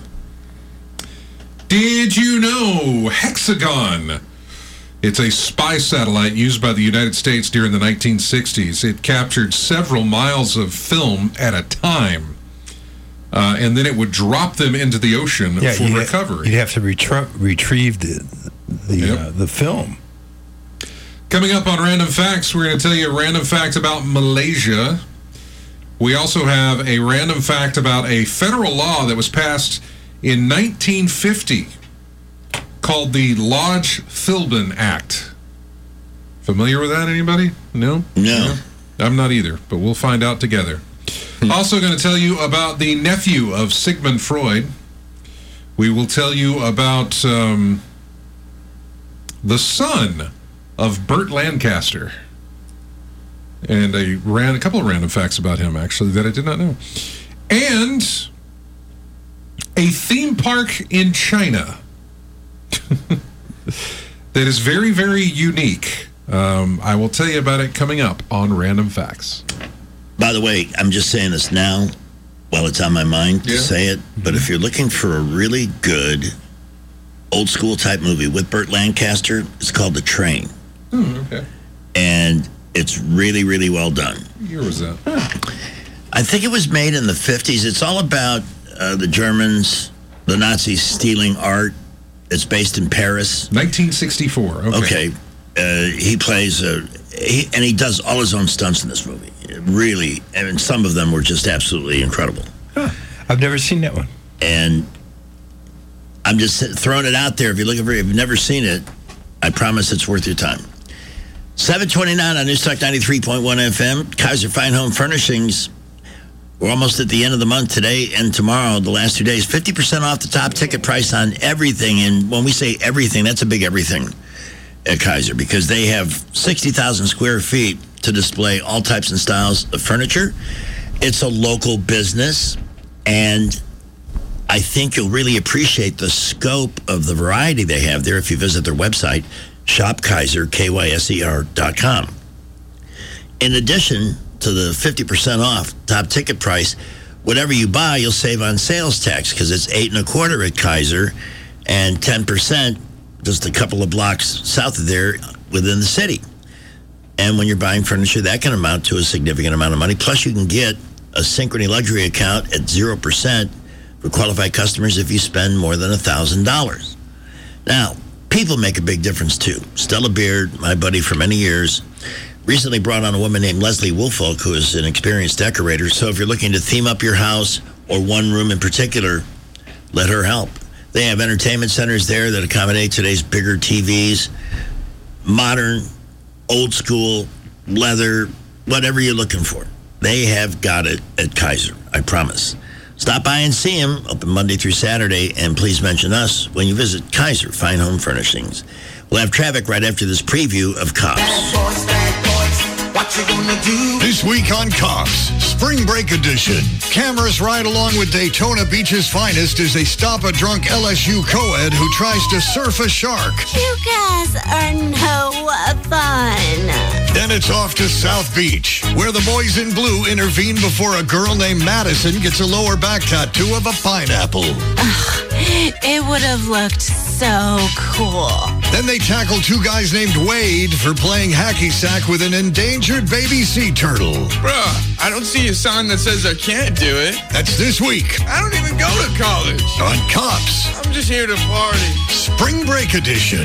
Speaker 3: Did you know Hexagon? It's a spy satellite used by the United States during the nineteen sixties. It captured several miles of film at a time. Uh, and then it would drop them into the ocean
Speaker 1: yeah,
Speaker 3: for
Speaker 1: you'd
Speaker 3: recovery.
Speaker 1: Ha- you'd have to retrie- retrieve the the,
Speaker 3: Yep.
Speaker 1: uh, the film.
Speaker 3: Coming up on Random Facts, we're going to tell you a random fact about Malaysia. We also have a random fact about a federal law that was passed in nineteen fifty called the Lodge-Philbin Act. Familiar with that, anybody? No?
Speaker 2: No.
Speaker 3: I'm not either, but we'll find out together. Also going to tell you about the nephew of Sigmund Freud. We will tell you about um, the son of Burt Lancaster. And a, ran, a couple of random facts about him, actually, that I did not know. And a theme park in China that is very, very unique. Um, I will tell you about it coming up on Random Facts.
Speaker 2: By the way, I'm just saying this now while it's on my mind to
Speaker 3: Yeah.
Speaker 2: say it, but if you're looking for a really good old school type movie with Burt Lancaster, it's called The Train.
Speaker 3: Oh, okay.
Speaker 2: And it's really, really well done.
Speaker 3: What year was that?
Speaker 2: I think it was made in the fifties. It's all about uh, the Germans, the Nazis stealing art. It's based in Paris.
Speaker 3: nineteen sixty-four. Okay.
Speaker 2: Okay. Uh, he plays, uh, he, and he does all his own stunts in this movie. Really, I mean, some of them were just absolutely incredible.
Speaker 1: Huh. I've never seen that one.
Speaker 2: And I'm just throwing it out there. If you're looking for it, if you've never seen it, I promise it's worth your time. seven twenty-nine on News Talk ninety-three point one F M. Kaiser Fine Home Furnishings. We're almost at the end of the month today and tomorrow, the last two days. fifty percent off the top ticket price on everything. And when we say everything, that's a big everything at Kaiser, because they have sixty thousand square feet to display all types and styles of furniture. It's a local business, and I think you'll really appreciate the scope of the variety they have there if you visit their website, shop kaiser K Y S E R dot com. In addition to the fifty percent off top ticket price, whatever you buy, you'll save on sales tax, because it's eight and a quarter at Kaiser and ten percent just a couple of blocks south of there within the city. And when you're buying furniture, that can amount to a significant amount of money. Plus, you can get a Synchrony Luxury account at zero percent for qualified customers if you spend more than one thousand dollars. Now, people make a big difference, too. Stella Beard, my buddy for many years, recently brought on a woman named Leslie Woolfolk, who is an experienced decorator. So if you're looking to theme up your house or one room in particular, let her help. They have entertainment centers there that accommodate today's bigger T Vs, modern, old school, leather, whatever you're looking for. They have got it at Kaiser, I promise. Stop by and see him, open Monday through Saturday, and please mention us when you visit Kaiser Fine Home Furnishings. We'll have traffic right after this preview of Cops.
Speaker 4: Bad boys, bad boys, what you gonna do?
Speaker 6: This week on Cops, Spring Break Edition. Cameras ride along with Daytona Beach's finest as they stop a drunk L S U co-ed who tries to surf a shark.
Speaker 7: You guys are no fun.
Speaker 6: Then it's off to South Beach, where the boys in blue intervene before a girl named Madison gets a lower back tattoo of a pineapple.
Speaker 7: Ugh, it would have looked so cool.
Speaker 6: Then they tackle two guys named Wade for playing hacky sack with an endangered baby sea turtle.
Speaker 8: Bruh, I don't see a sign that says I can't do it.
Speaker 6: That's this week.
Speaker 8: I don't even go to college.
Speaker 6: On Cops.
Speaker 8: I'm just here to party.
Speaker 6: Spring Break Edition.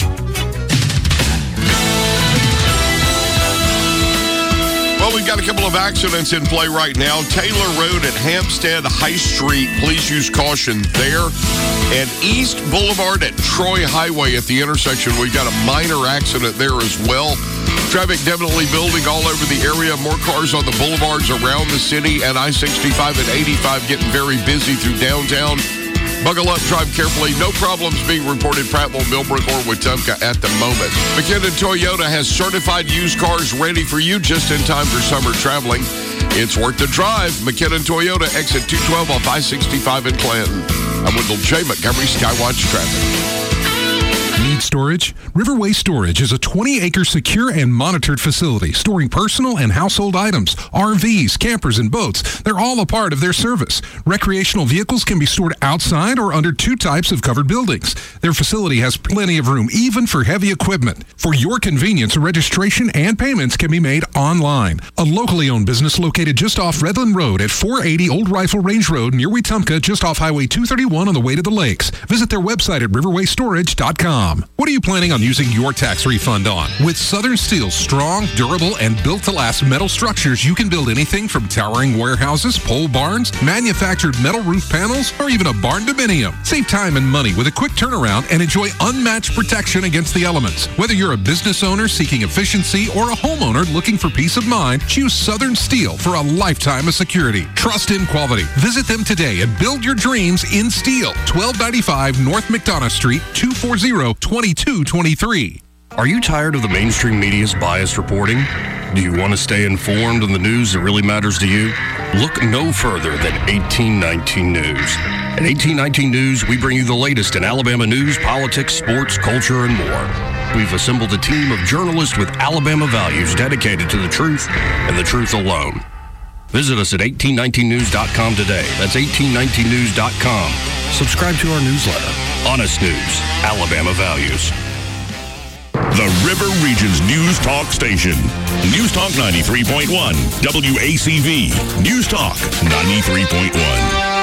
Speaker 11: Well, we've got a couple of accidents in play right now. Taylor Road at Hampstead High Street. Please use caution there. And East Boulevard at Troy Highway at the intersection. We've got a minor accident there as well. Traffic definitely building all over the area. More cars on the boulevards around the city. And I sixty-five and eighty-five getting very busy through downtown. Buckle up, drive carefully. No problems being reported Prattville, Millbrook, or Wetumpka at the moment. McKinnon Toyota has certified used cars ready for you just in time for summer traveling. It's worth the drive. McKinnon Toyota, exit two twelve off I sixty-five in Clinton. I'm Wendell J. Montgomery, Skywatch Traffic.
Speaker 5: Need storage? Riverway Storage is a twenty-acre secure and monitored facility storing personal and household items, R Vs, campers, and boats. They're all a part of their service. Recreational vehicles can be stored outside or under two types of covered buildings. Their facility has plenty of room, even for heavy equipment. For your convenience, registration and payments can be made online. A locally owned business located just off Redland Road at four eighty Old Rifle Range Road near Wetumpka, just off Highway two thirty-one on the way to the lakes. Visit their website at riverway storage dot com. What are you planning on using your tax refund on? With Southern Steel's strong, durable, and built-to-last metal structures, you can build anything from towering warehouses, pole barns, manufactured metal roof panels, or even a barn dominium. Save time and money with a quick turnaround and enjoy unmatched protection against the elements. Whether you're a business owner seeking efficiency or a homeowner looking for peace of mind, choose Southern Steel for a lifetime of security. Trust in quality. Visit them today and build your dreams in steel. twelve ninety-five North McDonough Street, two four zero, twenty-two twenty-three.
Speaker 24: Are you tired of the mainstream media's biased reporting? Do you want to stay informed on the news that really matters to you? Look no further than eighteen nineteen News. At eighteen nineteen News, we bring you the latest in Alabama news, politics, sports, culture, and more. We've assembled a team of journalists with Alabama values dedicated to the truth and the truth alone. Visit us at eighteen nineteen news dot com today. That's eighteen nineteen news dot com. Subscribe to our newsletter. Honest News, Alabama Values.
Speaker 11: The River Region's News Talk Station. News Talk ninety-three point one. W A C V. News Talk ninety-three point one.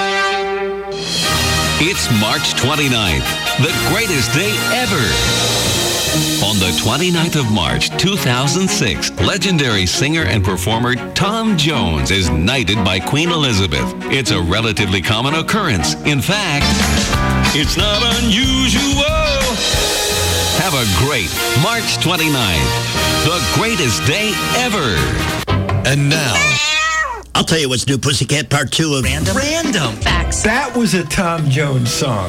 Speaker 9: It's March twenty-ninth, the greatest day ever. On the twenty-ninth of March, two thousand six, legendary singer and performer Tom Jones is knighted by Queen Elizabeth. It's a relatively common occurrence. In fact, it's not unusual. Have a great March twenty-ninth, the greatest day ever.
Speaker 2: And now, I'll tell you what's new, Pussycat, part two of
Speaker 1: Random, Random Facts. That was a Tom Jones song.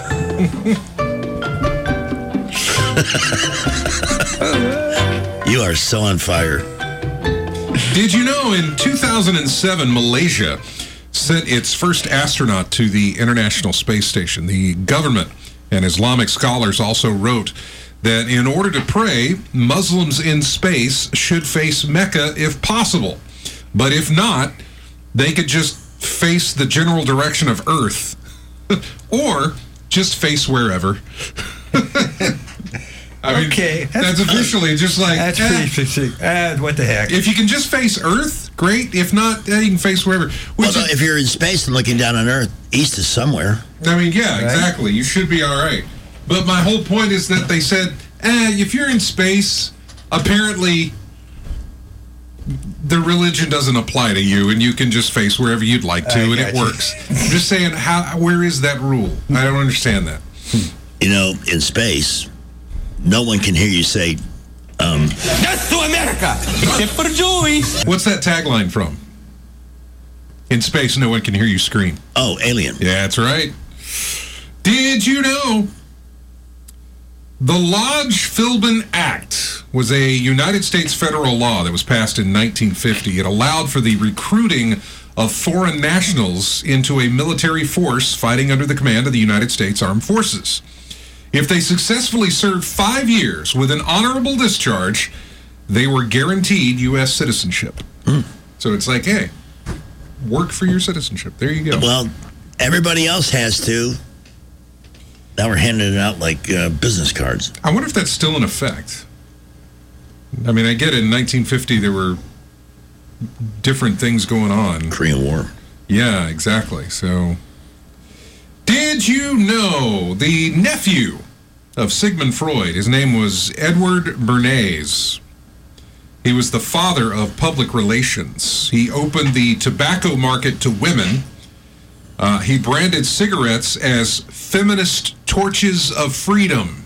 Speaker 2: You are so on fire.
Speaker 3: Did you know in two thousand seven, Malaysia sent its first astronaut to the International Space Station? The government and Islamic scholars also wrote that in order to pray, Muslims in space should face Mecca if possible. But if not, they could just face the general direction of Earth. Or just face wherever. I mean,
Speaker 1: okay.
Speaker 3: That's, that's officially just like...
Speaker 1: That's
Speaker 3: eh,
Speaker 1: pretty specific. Ah, what the heck?
Speaker 3: If you can just face Earth, great. If not, eh, you can face wherever.
Speaker 2: Well, no, if you're in space and looking down on Earth, east is somewhere.
Speaker 3: I mean, yeah,
Speaker 2: right?
Speaker 3: Exactly. You should be all right. But my whole point is that they said, eh, if you're in space, apparently the religion doesn't apply to you, and you can just face wherever you'd like to, I and it you. works. I'm just saying, how? Where is that rule? I don't understand that.
Speaker 2: You know, in space, no one can hear you say, um...
Speaker 8: Death to America! Except for Joey!
Speaker 3: What's that tagline from? In space, no one can hear you scream.
Speaker 2: Oh, Alien.
Speaker 3: Yeah, that's right. Did you know the Lodge-Philbin Act was a United States federal law that was passed in nineteen fifty. It allowed for the recruiting of foreign nationals into a military force fighting under the command of the United States Armed Forces. If they successfully served five years with an honorable discharge, they were guaranteed U S citizenship.
Speaker 2: Mm.
Speaker 3: So it's like, hey, work for your citizenship. There you go.
Speaker 2: Well, everybody else has to. Now we're handing it out like uh, business cards.
Speaker 3: I wonder if that's still in effect. I mean, I get it. In nineteen fifty, there were different things going on.
Speaker 2: Korean War.
Speaker 3: Yeah, exactly. So, did you know the nephew of Sigmund Freud, his name was Edward Bernays. He was the father of public relations. He opened the tobacco market to women. Uh, he branded cigarettes as feminist torches of freedom.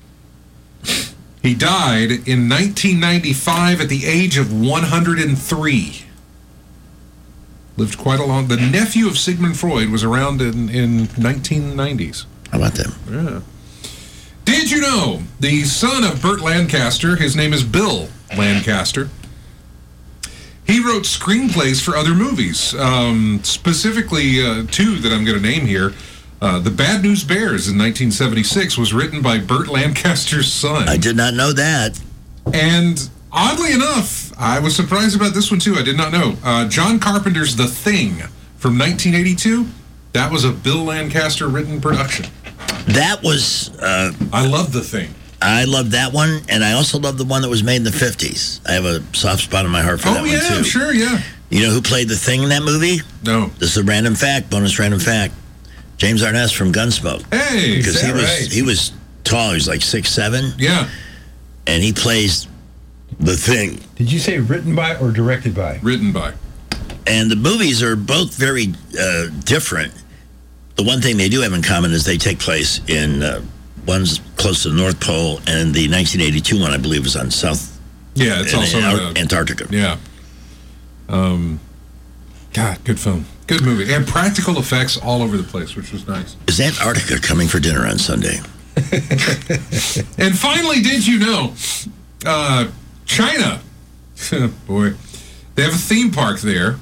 Speaker 3: He died in nineteen ninety-five at the age of one hundred three. Lived quite a long... The nephew of Sigmund Freud was around in, in nineteen nineties.
Speaker 2: How about them?
Speaker 3: Yeah. Did you know the son of Burt Lancaster, his name is Bill Lancaster, he wrote screenplays for other movies, um, specifically uh, two that I'm going to name here. Uh, The Bad News Bears in nineteen seventy-six was written by Burt Lancaster's son.
Speaker 2: I did not know that.
Speaker 3: And oddly enough, I was surprised about this one too. I did not know. Uh, John Carpenter's The Thing from nineteen eighty-two, that was a Bill Lancaster written production.
Speaker 2: That was... Uh,
Speaker 3: I love The Thing.
Speaker 2: I love that one, and I also love the one that was made in the fifties. I have a soft spot in my heart for
Speaker 3: oh,
Speaker 2: that
Speaker 3: yeah,
Speaker 2: one, too.
Speaker 3: Sure, yeah.
Speaker 2: You know who played the Thing in that movie?
Speaker 3: No.
Speaker 2: This is a random fact, bonus random fact. James Arness from Gunsmoke.
Speaker 3: Hey,
Speaker 2: because
Speaker 3: is
Speaker 2: he
Speaker 3: that
Speaker 2: was
Speaker 3: right?
Speaker 2: he was tall. He was like six seven.
Speaker 3: Yeah.
Speaker 2: And he plays the Thing.
Speaker 1: Did you say written by or directed by?
Speaker 3: Written by.
Speaker 2: And the movies are both very uh, different. The one thing they do have in common is they take place in uh, one's close to the North Pole, and the nineteen eighty-two one, I believe, was on South.
Speaker 3: Yeah, it's
Speaker 2: in,
Speaker 3: also
Speaker 2: in
Speaker 3: uh,
Speaker 2: Antarctica.
Speaker 3: Yeah. Um, God, good film, good movie, and practical effects all over the place, which was nice.
Speaker 2: Is Antarctica coming for dinner on Sunday?
Speaker 3: And finally, did you know, uh, China? Boy, they have a theme park there.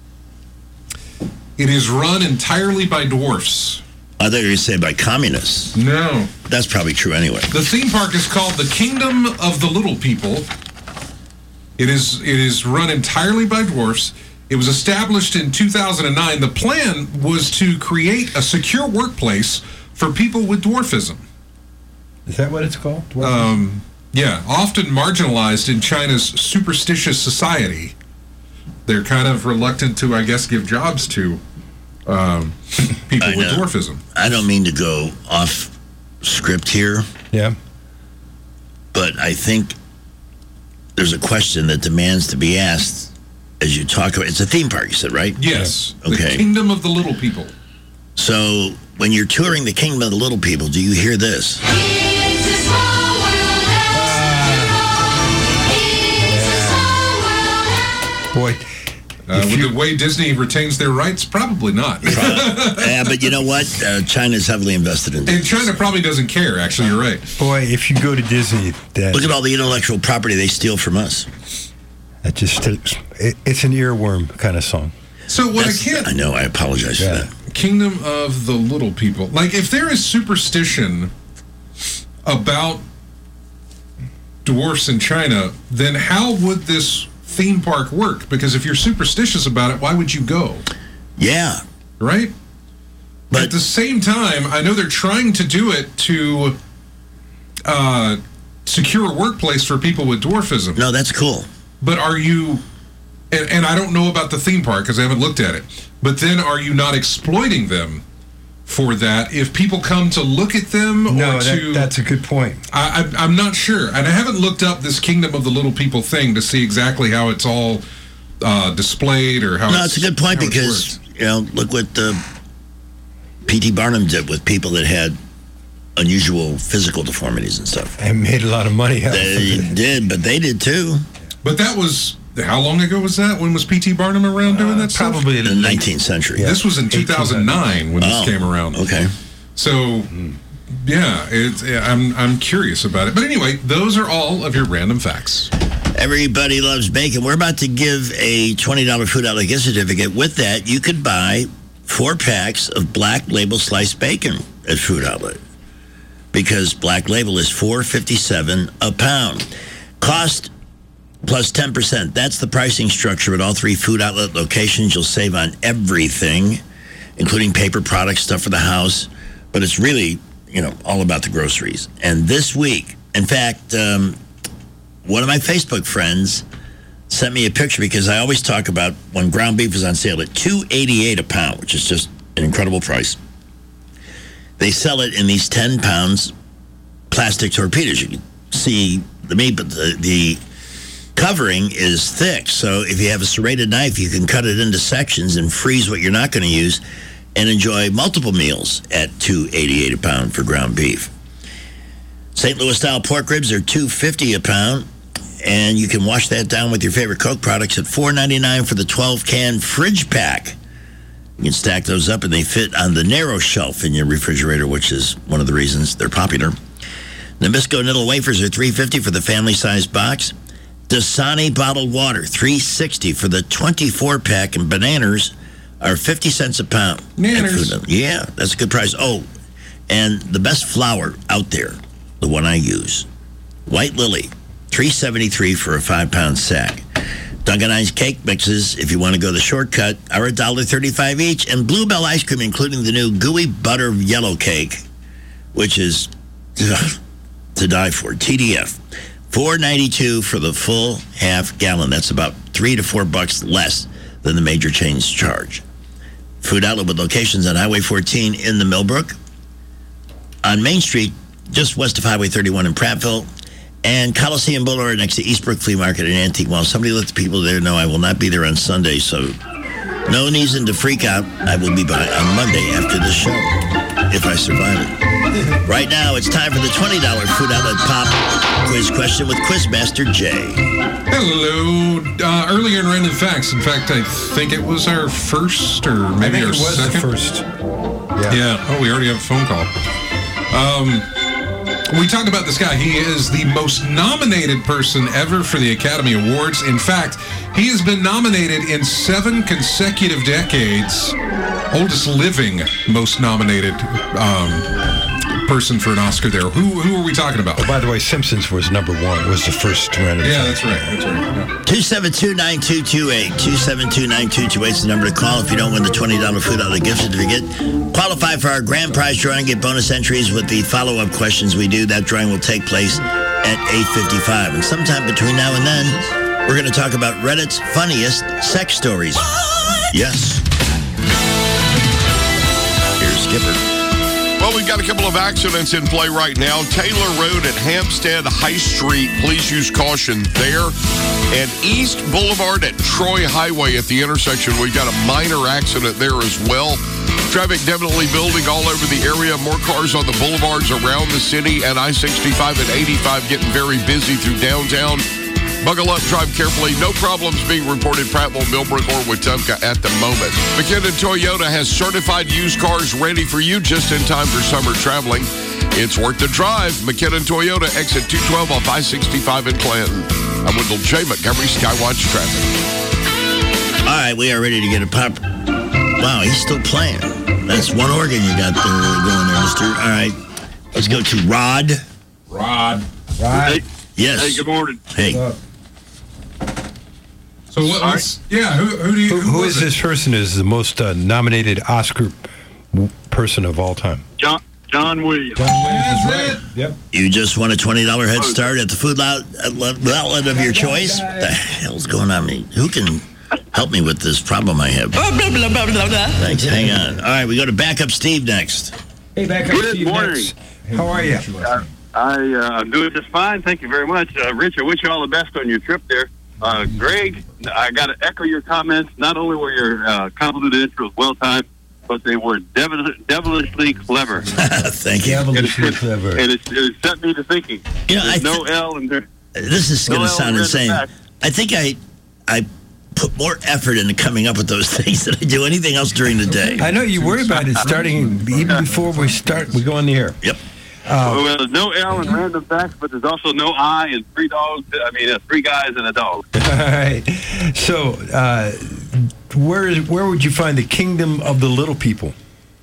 Speaker 3: It is run entirely by dwarfs.
Speaker 2: I thought you were going to say by communists.
Speaker 3: No.
Speaker 2: That's probably true anyway.
Speaker 3: The theme park is called the Kingdom of the Little People. It is it is run entirely by dwarfs. It was established in two thousand nine. The plan was to create a secure workplace for people with dwarfism.
Speaker 1: Is that what it's called? Dwarfism?
Speaker 3: Um, yeah, often marginalized in China's superstitious society. They're kind of reluctant to, I guess, give jobs to um, people with dwarfism.
Speaker 2: I don't mean to go off script here.
Speaker 1: Yeah.
Speaker 2: But I think there's a question that demands to be asked as you talk about. It's a theme park, you said, right?
Speaker 3: Yes.
Speaker 2: Okay.
Speaker 3: The Kingdom of the Little People.
Speaker 2: So when you're touring the Kingdom of the Little People, do you hear this?
Speaker 1: Boy.
Speaker 3: Uh, with the way Disney retains their rights, probably not.
Speaker 2: Yeah, but you know what? Uh, China's heavily invested in this.
Speaker 3: And China probably doesn't care, actually, you're right.
Speaker 1: Boy, if you go to Disney... That,
Speaker 2: Look at all the intellectual property they steal from us.
Speaker 1: That just... It, it's an earworm kind of song.
Speaker 3: So what
Speaker 2: That's,
Speaker 3: I can't...
Speaker 2: I know, I apologize
Speaker 1: Yeah.
Speaker 2: for that.
Speaker 3: Kingdom of the Little People. Like, if there is superstition about dwarfs in China, then how would this theme park work? Because if you're superstitious about it, why would you go?
Speaker 2: Yeah.
Speaker 3: Right? But at the same time, I know they're trying to do it to uh, secure a workplace for people with dwarfism.
Speaker 2: No, that's cool.
Speaker 3: But are you... And, and I don't know about the theme park because I haven't looked at it. But then are you not exploiting them for that if people come to look at them?
Speaker 1: No,
Speaker 3: or
Speaker 1: that,
Speaker 3: to,
Speaker 1: that's a good point.
Speaker 3: I, I, I'm not sure. And I haven't looked up this Kingdom of the Little People thing to see exactly how it's all uh, displayed or how
Speaker 2: No,
Speaker 3: it's
Speaker 2: it's a good point
Speaker 3: how it
Speaker 2: because,
Speaker 3: works.
Speaker 2: you know, look what uh, P T Barnum did with people that had unusual physical deformities and stuff.
Speaker 1: And made a lot of money out of
Speaker 2: They
Speaker 1: it.
Speaker 2: did, but they did too.
Speaker 3: But that was how long ago was that? When was P T Barnum around doing that stuff?
Speaker 1: Probably
Speaker 2: in the nineteenth century.
Speaker 3: Yeah. This was in two thousand nine when this
Speaker 2: oh,
Speaker 3: came around.
Speaker 2: Okay.
Speaker 3: So, yeah, it's, I'm I'm curious about it. But anyway, those are all of your random facts.
Speaker 2: Everybody loves bacon. We're about to give a twenty dollars Food Outlet gift certificate. With that, you could buy four packs of Black Label sliced bacon at Food Outlet, because Black Label is four dollars and fifty-seven cents a pound. Cost plus ten percent. That's the pricing structure at all three Food Outlet locations. You'll save on everything, including paper products, stuff for the house. But it's really, you know, all about the groceries. And this week, in fact, um, one of my Facebook friends sent me a picture, because I always talk about when ground beef is on sale at two dollars and eighty-eight cents a pound, which is just an incredible price. They sell it in these ten pounds plastic torpedoes. You can see the meat, but the, the covering is thick. So if you have a serrated knife, you can cut it into sections and freeze what you're not going to use and enjoy multiple meals at two dollars and eighty-eight cents a pound for ground beef. Saint Louis style pork ribs are two dollars and fifty cents a pound, and you can wash that down with your favorite Coke products at four dollars and ninety-nine cents for the twelve can fridge pack. You can stack those up and they fit on the narrow shelf in your refrigerator, which is one of the reasons they're popular. Nabisco Nibble wafers are three dollars and fifty cents for the family-sized box. Dasani bottled water, three dollars and sixty cents for the twenty-four pack, and bananas are fifty cents a pound.
Speaker 3: Bananas.
Speaker 2: Yeah, that's a good price. Oh, and the best flour out there, the one I use, White Lily, three dollars and seventy-three cents for a five-pound sack. Dunkin' Hines cake mixes, if you want to go the shortcut, are one dollar and thirty-five cents each. And Bluebell ice cream, including the new gooey butter yellow cake, which is ugh, to die for. T D F, four dollars and ninety-two cents for the full half gallon. That's about three to four bucks less than the major chains charge. Food Outlet with locations on Highway fourteen in the Millbrook, on Main Street, just west of Highway thirty-one in Prattville, and Coliseum Boulevard next to Eastbrook Flea Market in Antique Mall. Somebody let the people there know I will not be there on Sunday, so no reason to freak out. I will be by on Monday after the show, if I survive it. Right now, it's time for the twenty dollars Food Outlet Pop Quiz question with Quizmaster Jay.
Speaker 3: Hello. Uh, earlier in Random Facts, in fact, I think it was our first or maybe
Speaker 1: I think
Speaker 3: our
Speaker 1: it was
Speaker 3: second.
Speaker 1: the first.
Speaker 3: Yeah. yeah. Oh, we already have a phone call. Um, we talked about this guy. He is the most nominated person ever for the Academy Awards. In fact, he has been nominated in seven consecutive decades. Oldest living most nominated um, person for an Oscar there. Who who are we talking about?
Speaker 1: Oh, by the way, Simpsons was number one, was the first random.
Speaker 3: Yeah, that's right. That's right. Yeah.
Speaker 2: two seven two, nine two two eight. two seven two, nine two two eight is the number to call if you don't win the twenty dollars Food Outlet gift certificate. Qualify for our grand prize drawing, get bonus entries with the follow-up questions we do. That drawing will take place at eight fifty-five. And sometime between now and then, we're going to talk about Reddit's funniest sex stories. What? Yes. Here's Skipper.
Speaker 11: Well, we've got a couple of accidents in play right now. Taylor Road at Hampstead High Street. Please use caution there. And East Boulevard at Troy Highway at the intersection. We've got a minor accident there as well. Traffic definitely building all over the area. More cars on the boulevards around the city. And I sixty-five and eighty-five getting very busy through downtown. Buckle up, drive carefully. No problems being reported Prattville, Millbrook, or Wetumpka at the moment. McKinnon Toyota has certified used cars ready for you just in time for summer traveling. It's worth the drive. McKinnon Toyota, exit two twelve off I sixty-five in Clanton. I'm Wendell J. Montgomery, Skywatch Traffic.
Speaker 2: All right, we are ready to get a pop. Wow, he's still playing. That's one organ you got there going there, mister. All right, let's go to Rod.
Speaker 3: Rod.
Speaker 10: Rod.
Speaker 2: Hey. Yes.
Speaker 10: Hey, good morning.
Speaker 2: Hey.
Speaker 3: So what, let's, yeah, who, who do you?
Speaker 1: Who,
Speaker 3: who,
Speaker 1: who is this person is the most uh, nominated Oscar w- person of all time?
Speaker 10: John John Williams.
Speaker 1: John Williams is right. Yep.
Speaker 2: You just won a twenty dollars head start at the food outlet of your choice. What the hell's going on? Me? Who can help me with this problem I have?
Speaker 12: Blah, blah, blah, blah, blah, blah.
Speaker 2: Thanks. Hang on. All right, we go to Backup Steve next.
Speaker 1: Hey, Backup
Speaker 10: Good
Speaker 1: Steve
Speaker 10: morning.
Speaker 1: next. How are you?
Speaker 10: Uh, I, uh, I'm doing just fine. Thank you very much. Uh, Rich, I wish you all the best on your trip there. Uh, Greg, I got to echo your comments. Not only were your uh, convoluted intros well timed, but they were devil- devilishly clever.
Speaker 2: Thank you.
Speaker 1: Devilishly clever.
Speaker 10: And it, it set me to thinking.
Speaker 2: You know,
Speaker 10: There's
Speaker 2: I
Speaker 10: no
Speaker 2: th-
Speaker 10: L in there.
Speaker 2: This is going
Speaker 10: No
Speaker 2: to
Speaker 10: L
Speaker 2: sound
Speaker 10: in
Speaker 2: insane.
Speaker 10: the back.
Speaker 2: I think I, I put more effort into coming up with those things than I do anything else during the day.
Speaker 1: I know you worry about it starting even before we start. We go on the air.
Speaker 2: Yep.
Speaker 1: Uh,
Speaker 10: well, there's no L in random facts, but there's also no I and three dogs. I mean, uh, three guys and a dog.
Speaker 1: All right. So, uh, where is where would you find the kingdom of the little people?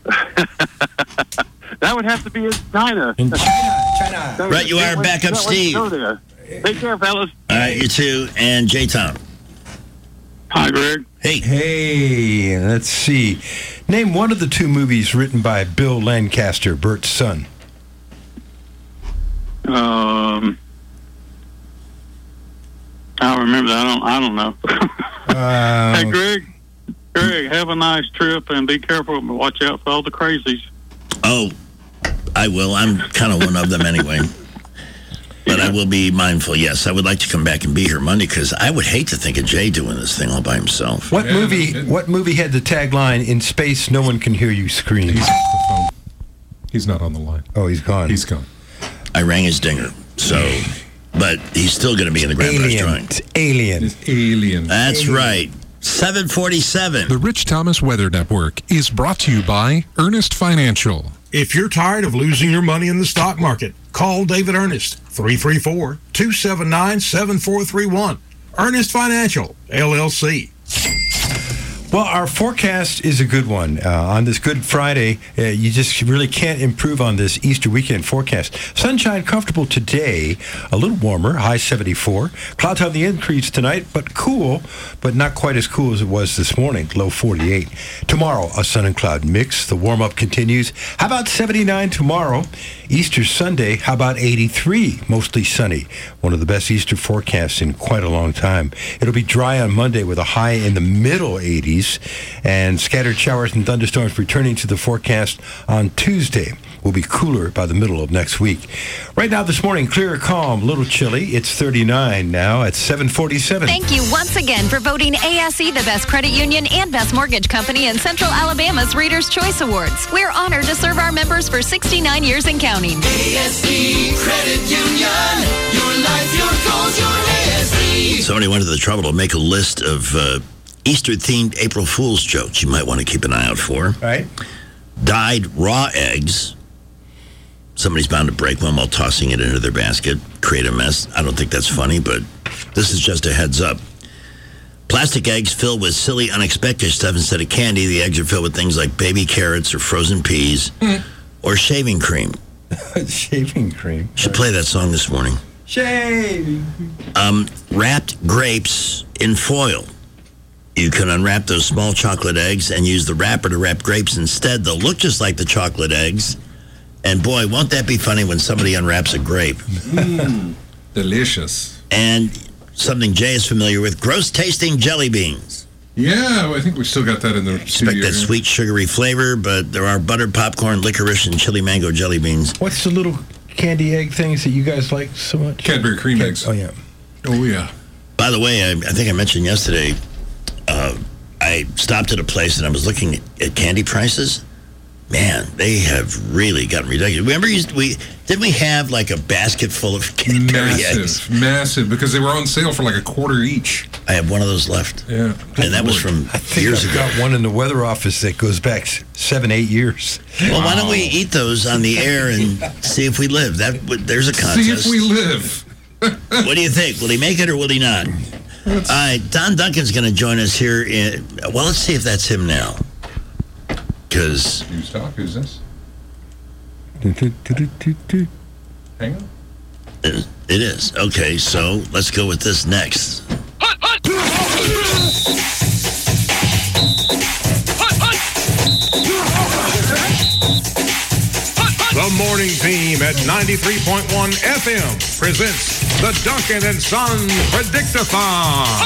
Speaker 10: That would have to be in China.
Speaker 1: In China, China.
Speaker 2: Right, you are. Back up, Steve.
Speaker 10: Go there. Take care, fellas.
Speaker 2: All right, you too. And J. Tom.
Speaker 10: Hi, Greg.
Speaker 2: Hey.
Speaker 1: Hey, let's see. Name one of the two movies written by Bill Lancaster, Bert's son.
Speaker 10: Um, I don't remember that. I don't. I don't know.
Speaker 1: Uh,
Speaker 10: hey, Greg. Greg, have a nice trip and be careful and watch out for all the crazies.
Speaker 2: Oh, I will. I'm kind of one of them anyway. But I will be mindful. Yes, I would like to come back and be here Monday because I would hate to think of Jay doing this thing all by himself.
Speaker 1: What movie? What movie had the tagline "In space, no one can hear you scream"?
Speaker 3: He's off the phone. He's not on the line.
Speaker 1: Oh, he's gone.
Speaker 3: He's gone.
Speaker 2: I rang his dinger. So, but he's still going to be in the Grand Prize drawing.
Speaker 1: It's Alien.
Speaker 3: It's Alien.
Speaker 2: That's
Speaker 1: Alien.
Speaker 2: right. seven forty-seven.
Speaker 5: The Rich Thomas Weather Network is brought to you by Ernest Financial.
Speaker 16: If you're tired of losing your money in the stock market, call David Ernest, three three four, two seven nine, seven four three one. Ernest Financial, L L C.
Speaker 1: Well, our forecast is a good one. Uh, on this Good Friday, uh, you just really can't improve on this Easter weekend forecast. Sunshine comfortable today, a little warmer, high seventy-four. Clouds on the increase tonight, but cool, but not quite as cool as it was this morning, low forty-eight. Tomorrow, a sun and cloud mix. The warm-up continues. How about seventy-nine tomorrow? Easter Sunday, how about eighty-three? Mostly sunny. One of the best Easter forecasts in quite a long time. It'll be dry on Monday with a high in the middle eighties. And scattered showers and thunderstorms returning to the forecast on Tuesday. Will be cooler by the middle of next week. Right now this morning, clear, calm, little chilly. It's thirty-nine now at seven forty-seven.
Speaker 12: Thank you once again for voting A S E the best credit union and best mortgage company in Central Alabama's Reader's Choice Awards. We're honored to serve our members for sixty-nine years and counting.
Speaker 4: A S E Credit Union. Your life, your goals, your A S E.
Speaker 2: Somebody went to the trouble to make a list of uh, Easter-themed April Fool's jokes you might want to keep an eye out for.
Speaker 1: Right.
Speaker 2: Dyed raw eggs. Somebody's bound to break one while tossing it into their basket, create a mess. I don't think that's funny, but this is just a heads up. Plastic eggs filled with silly, unexpected stuff instead of candy. The eggs are filled with things like baby carrots or frozen peas or shaving cream.
Speaker 1: Shaving cream.
Speaker 2: Should play that song this morning.
Speaker 1: Shaving.
Speaker 2: Um, wrapped grapes in foil. You can unwrap those small chocolate eggs and use the wrapper to wrap grapes instead. They'll look just like the chocolate eggs. And boy, won't that be funny when somebody unwraps a grape.
Speaker 3: Mm, delicious.
Speaker 2: And something Jay is familiar with, gross-tasting jelly beans.
Speaker 3: Yeah, I think we still got that in the
Speaker 2: Expect
Speaker 3: studio.
Speaker 2: that sweet, sugary flavor, but there are buttered popcorn, licorice, and chili mango jelly beans.
Speaker 1: What's the little candy egg things that you guys like so much?
Speaker 3: Cadbury cream
Speaker 1: Cad-
Speaker 3: eggs.
Speaker 1: Oh, yeah.
Speaker 3: Oh, yeah.
Speaker 2: By the way, I, I think I mentioned yesterday, uh, I stopped at a place and I was looking at, at candy prices. Man, they have really gotten ridiculous. Remember, used we didn't we have like a basket full of Cadbury
Speaker 3: Massive,
Speaker 2: eggs?
Speaker 3: massive, because they were on sale for like a quarter each.
Speaker 2: I have one of those left.
Speaker 3: Yeah.
Speaker 2: And that was from
Speaker 1: I think
Speaker 2: years
Speaker 1: I've
Speaker 2: ago.
Speaker 1: got one in the weather office that goes back s- seven, eight years.
Speaker 2: Well, why don't we eat those on the air and see if we live? That would- There's a contest.
Speaker 3: See if we live.
Speaker 2: What do you think? Will he make it or will he not? All right, Don Duncan's going to join us here. In, well, let's see if that's him now. Because
Speaker 3: Who's talk? Who's this?
Speaker 1: Do, do, do, do, do, do.
Speaker 3: Hang on.
Speaker 2: it it is. Okay, so let's go with this next.
Speaker 16: The morning team at ninety-three point one F M presents the Duncan and Son Predictathon.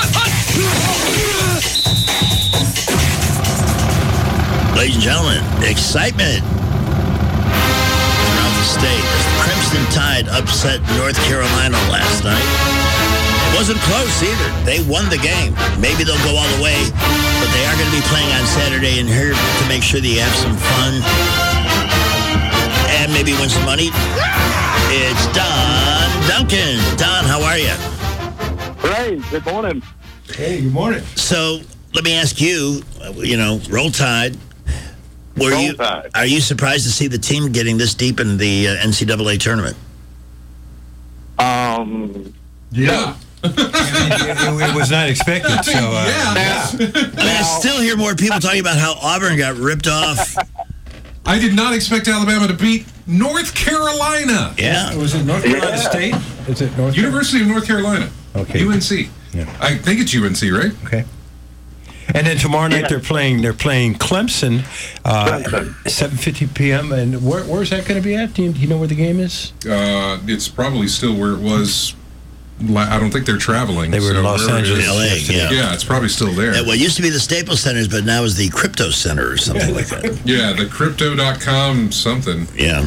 Speaker 2: Ladies and gentlemen, excitement throughout the state as the Crimson Tide upset North Carolina last night. It wasn't close either. They won the game. Maybe they'll go all the way, but they are going to be playing on Saturday, and here to make sure that you have some fun and maybe win some money, it's Don Duncan. Don, how are you?
Speaker 10: Great. Good morning.
Speaker 1: Hey, good morning.
Speaker 2: So let me ask you, uh, you know, Roll Tide. Were
Speaker 10: Roll
Speaker 2: you,
Speaker 10: Tide.
Speaker 2: Are you surprised to see the team getting this deep in the uh, N C double A tournament?
Speaker 10: Um,
Speaker 1: yeah. it, it was not expected. So, uh,
Speaker 2: yeah. I, mean, I still hear more people talking about how Auburn got ripped off.
Speaker 3: I did not expect Alabama to beat North Carolina.
Speaker 2: Yeah.
Speaker 1: Was it North Carolina
Speaker 3: Yeah.
Speaker 1: State? Is it North
Speaker 3: University of North Carolina.
Speaker 1: Okay.
Speaker 3: U N C.
Speaker 1: Yeah.
Speaker 3: I think it's U N C, right?
Speaker 1: Okay. And then tomorrow night
Speaker 3: Yeah.
Speaker 1: they're playing. They're playing Clemson, uh, seven fifty p.m. And where, where's that going to be at? Do you, do you know where the game is?
Speaker 3: Uh, it's probably still where it was. la- I don't think they're traveling.
Speaker 1: They were in
Speaker 3: so
Speaker 1: Los
Speaker 3: wherever it
Speaker 1: Angeles
Speaker 3: is-
Speaker 2: L A, yeah.
Speaker 3: Yeah, it's probably still there.
Speaker 2: Yeah, well, it used to be the Staples Centers, but now is the Crypto Center or something like that.
Speaker 3: Yeah, the crypto dot com something.
Speaker 2: Yeah.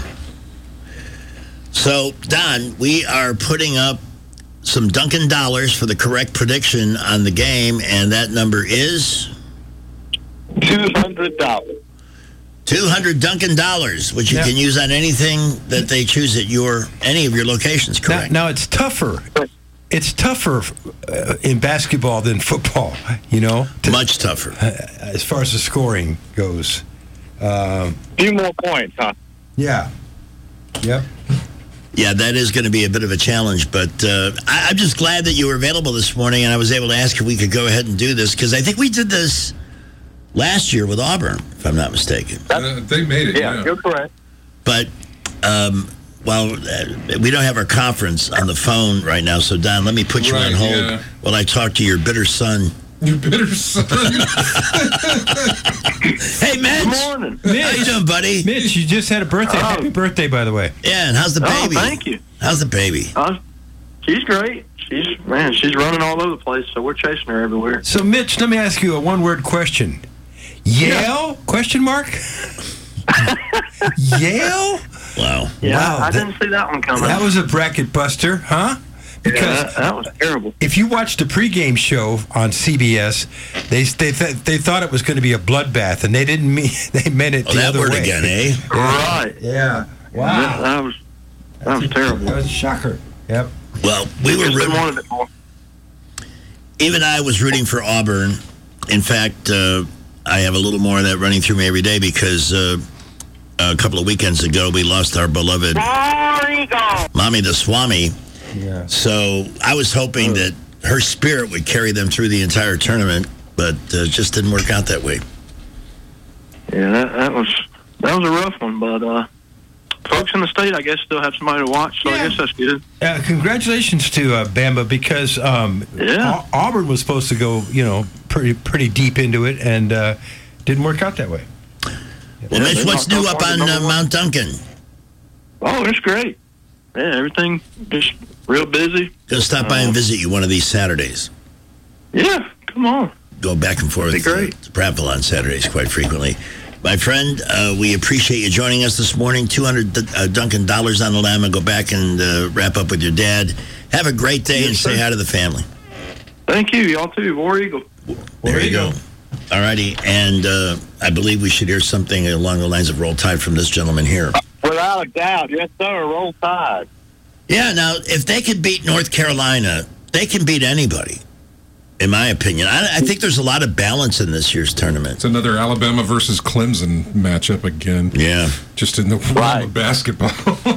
Speaker 2: So, Don, we are putting up some Dunkin' Dollars for the correct prediction on the game, and that number is
Speaker 10: two hundred dollars.
Speaker 2: two hundred Dunkin' Dollars, which you
Speaker 1: Now-
Speaker 2: can use on anything that they choose at your any of your locations,
Speaker 1: Now,
Speaker 2: correct?
Speaker 1: now it's tougher. It's tougher uh, in basketball than football. You know, to,
Speaker 2: much tougher
Speaker 1: as far as the scoring goes. Um,
Speaker 10: few more points, huh?
Speaker 1: Yeah. Yep.
Speaker 2: Yeah, that is going to be a bit of a challenge, but uh, I, I'm just glad that you were available this morning, and I was able to ask if we could go ahead and do this, because I think we did this last year with Auburn, if I'm not mistaken.
Speaker 3: Uh, they made it.
Speaker 10: Yeah,
Speaker 3: Yeah,
Speaker 10: you're correct.
Speaker 2: But, um, well, uh, we don't have our conference on the phone right now, so Don, let me put you
Speaker 3: Right,
Speaker 2: on hold
Speaker 3: yeah.
Speaker 2: while I talk to your bitter son.
Speaker 3: You bitter son.
Speaker 2: Hey, Mitch.
Speaker 10: Good morning.
Speaker 2: How you doing, buddy?
Speaker 1: Mitch, you just had a birthday.
Speaker 10: Oh.
Speaker 1: Happy birthday, by the way.
Speaker 2: Yeah, and how's the
Speaker 10: Oh,
Speaker 2: baby?
Speaker 10: thank you.
Speaker 2: How's the baby?
Speaker 10: Uh, she's great. She's man, she's running all over the place, so we're chasing her everywhere.
Speaker 1: So, Mitch, let me ask you a one-word question. Yale? Question mark? Yale?
Speaker 2: Wow.
Speaker 10: Yeah,
Speaker 1: Wow,
Speaker 10: I
Speaker 1: that-
Speaker 10: didn't see that one coming.
Speaker 1: That was a bracket buster, huh? Because
Speaker 10: yeah, that, that was terrible.
Speaker 1: if you watched the pregame show on C B S, they they th- they thought it was going to be a bloodbath, and they didn't mean they meant it
Speaker 2: Oh,
Speaker 1: the
Speaker 2: that
Speaker 1: other
Speaker 2: word
Speaker 1: way.
Speaker 2: again, eh?
Speaker 10: Right.
Speaker 1: Yeah.
Speaker 10: That,
Speaker 1: Wow.
Speaker 10: that was that was terrible.
Speaker 1: That was a shocker. Yep.
Speaker 2: Well, we were
Speaker 10: Just
Speaker 2: rooting.
Speaker 10: wanted it more.
Speaker 2: Even I was rooting for Auburn. In fact, uh, I have a little more of that running through me every day because uh, a couple of weekends ago we lost our beloved Mommy the Swami.
Speaker 1: Yeah.
Speaker 2: So I was hoping that her spirit would carry them through the entire tournament, but uh, it just didn't work out that way.
Speaker 10: Yeah, that, that was that was a rough one, but uh, folks in the state, I guess, still have somebody to watch, so I guess that's good.
Speaker 1: Uh, congratulations to uh, Bama because um,
Speaker 10: Yeah.
Speaker 1: Au- Auburn was supposed to go, you know, pretty pretty deep into it, and uh, didn't work out that way.
Speaker 2: Well, Mitch, what's new up on uh, Mount Duncan?
Speaker 10: Oh, it's great. Yeah, everything just real busy.
Speaker 2: Gonna stop by and visit you one of these Saturdays.
Speaker 10: Yeah, come on.
Speaker 2: Go back and forth
Speaker 10: That'd be great.
Speaker 2: uh, to Prattville on Saturdays quite frequently. My friend, uh, we appreciate you joining us this morning. two hundred uh, Dunkin' Dollars on the lam, and go back and uh, wrap up with your dad. Have a great day
Speaker 10: Yes,
Speaker 2: and say
Speaker 10: sir.
Speaker 2: hi to the family.
Speaker 10: Thank you. Y'all too. War Eagle.
Speaker 2: There you go. All righty. And uh, I believe we should hear something along the lines of Roll Tide from this gentleman here.
Speaker 10: Without a doubt. Yes, sir. Roll Tide.
Speaker 2: Yeah, now, if they could beat North Carolina, they can beat anybody, in my opinion. I, I think there's a lot of balance in this year's tournament.
Speaker 3: It's another Alabama versus Clemson matchup again.
Speaker 2: Yeah.
Speaker 3: Just in the realm of basketball.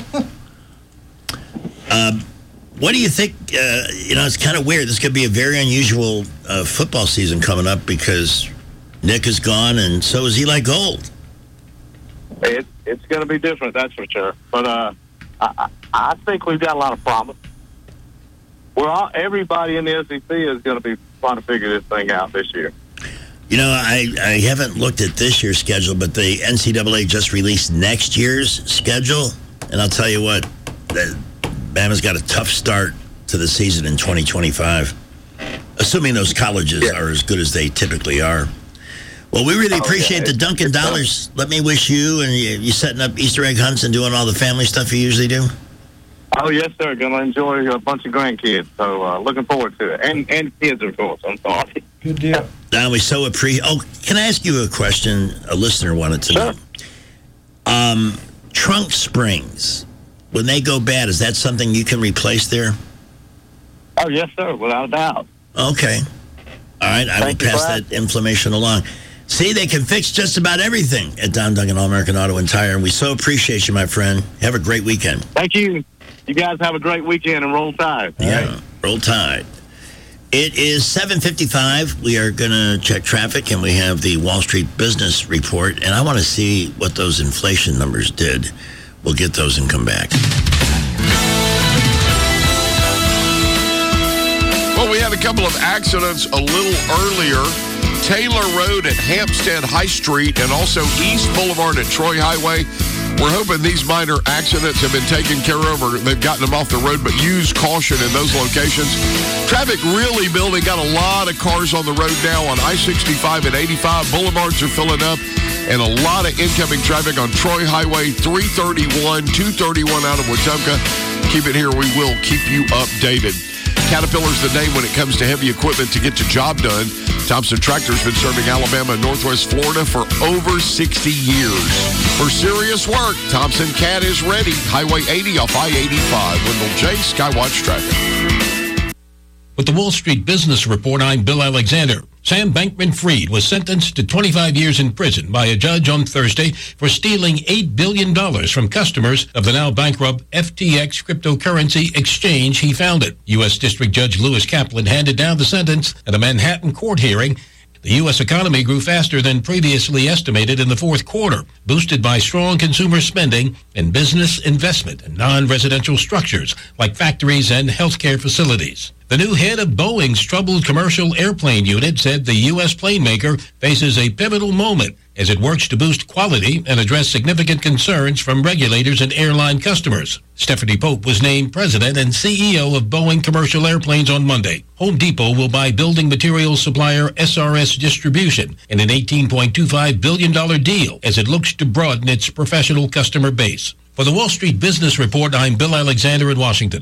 Speaker 2: Um, what do you think? Uh, you know, it's kind of weird. This could be a very unusual uh, football season coming up because Nick is gone, and so is Eli Gold.
Speaker 10: It, it's going to be different, that's for sure. But uh, I, I I think we've got a lot of promise. We're all, everybody in the S E C is going to be trying to figure this thing out this year.
Speaker 2: You know, I, I haven't looked at this year's schedule, but the N C double A just released next year's schedule, and I'll tell you what, that Bama's got a tough start to the season in twenty twenty-five, assuming those colleges yeah. are as good as they typically are. Well, we really appreciate oh, yeah. the Dunkin' Dollars. Let me wish you and you, you setting up Easter egg hunts and doing all the family stuff you usually do.
Speaker 10: Oh, yes, sir. Going to enjoy a bunch of grandkids. So uh, looking forward to it. And and kids, of course. I'm sorry.
Speaker 1: Good deal.
Speaker 2: Don, we so appreciate. Oh, can I ask you a question? A listener wanted to
Speaker 10: sure.
Speaker 2: know. Um, trunk springs, when they go bad, is that something you can replace there?
Speaker 10: Oh, yes, sir. Without a doubt.
Speaker 2: Okay. All right, I
Speaker 13: Thank
Speaker 2: will
Speaker 13: you,
Speaker 2: pass
Speaker 13: Brad.
Speaker 2: that information along. See, they can fix just about everything at Don Duncan All-American Auto and Tire, and we so appreciate you, my friend. Have a great weekend.
Speaker 13: Thank you. You guys have a great weekend and roll tide.
Speaker 2: Yeah, right. Roll Tide. It is seven fifty-five. We are going to check traffic, and we have the Wall Street Business Report, and I want to see what those inflation numbers did. We'll get those and come back.
Speaker 11: Well, we had a couple of accidents a little earlier. Taylor Road at Hampstead High Street and also East Boulevard at Troy Highway. We're hoping these minor accidents have been taken care of or they've gotten them off the road, but use caution in those locations. Traffic really building. Got a lot of cars on the road now on I sixty-five and eighty-five. Boulevards are filling up, and a lot of incoming traffic on Troy Highway three thirty-one, two thirty-one out of Wetumpka. Keep it here. We will keep you updated. Caterpillar's the name when it comes to heavy equipment to get the job done. Thompson Tractor's been serving Alabama and Northwest Florida for over sixty years. For serious work, Thompson Cat is ready. Highway eighty off I eighty-five. Wendell J. Skywatch Traffic.
Speaker 14: With the Wall Street Business Report, I'm Bill Alexander. Sam Bankman-Fried was sentenced to twenty-five years in prison by a judge on Thursday for stealing eight billion dollars from customers of the now bankrupt F T X cryptocurrency exchange he founded. U S. District Judge Lewis Kaplan handed down the sentence at a Manhattan court hearing. The U S economy grew faster than previously estimated in the fourth quarter, boosted by strong consumer spending and business investment in non-residential structures like factories and healthcare facilities. The new head of Boeing's troubled commercial airplane unit said the U S plane maker faces a pivotal moment as it works to boost quality and address significant concerns from regulators and airline customers. Stephanie Pope was named president and C E O of Boeing Commercial Airplanes on Monday. Home Depot will buy building materials supplier S R S Distribution in an eighteen point two five billion dollars deal as it looks to broaden its professional customer base. For the Wall Street Business Report, I'm Bill Alexander in Washington.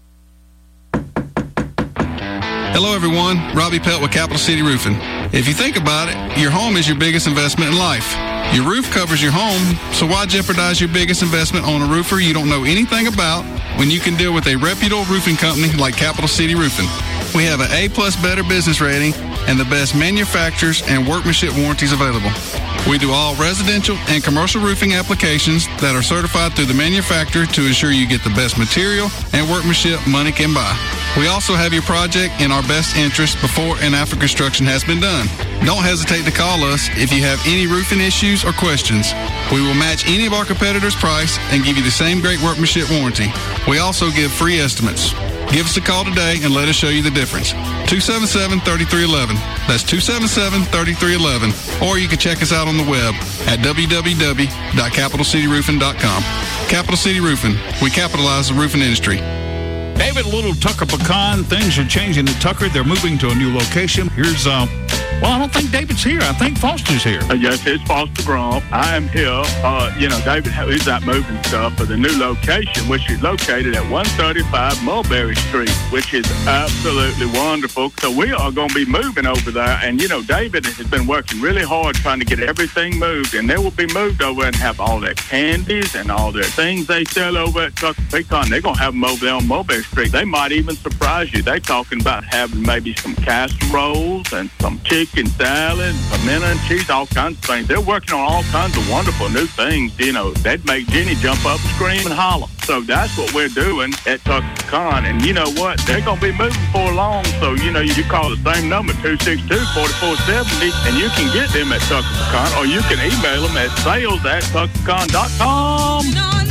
Speaker 15: Hello, everyone. Robbie Pelt with Capital City Roofing. If you think about it, your home is your biggest investment in life. Your roof covers your home, so why jeopardize your biggest investment on a roofer you don't know anything about when you can deal with a reputable roofing company like Capital City Roofing? We have an A-plus better business rating and the best manufacturers and workmanship warranties available. We do all residential and commercial roofing applications that are certified through the manufacturer to ensure you get the best material and workmanship money can buy. We also have your project in our best interest before and after construction has been done. Don't hesitate to call us if you have any roofing issues or questions. We will match any of our competitors' price and give you the same great workmanship warranty. We also give free estimates. Give us a call today and let us show you the difference. two seven seven, three three one one. That's two seven seven, three three one one. Or you can check us out on the web at w w w dot capital city roofing dot com. Capital City Roofing. We capitalize the roofing industry.
Speaker 17: David Little, Tucker Pecan. Things are changing at Tucker. They're moving to a new location. Here's, uh, well, I don't think David's here. I think Foster's here.
Speaker 25: Uh, yes, it's Foster Grom. I am here. Uh, you know, David is out moving stuff for the new location, which is located at one thirty-five Mulberry Street, which is absolutely wonderful. So we are going to be moving over there. And, you know, David has been working really hard trying to get everything moved. And they will be moved over and have all their candies and all their things they sell over at Tucker Pecan. They're going to have them over there on Mulberry Street. They might even surprise you. They're talking about having maybe some casseroles and some chicken salad, pimento and cheese, all kinds of things. They're working on all kinds of wonderful new things. You know, they'd make Jenny jump up, scream, and holler. So that's what we're doing at Tucker Pecan. And you know what? They're going to be moving for long. So, you know, you call the same number, two six two, four four seven zero, and you can get them at Tucker Pecan, or you can email them at sales at tucker pecan dot com.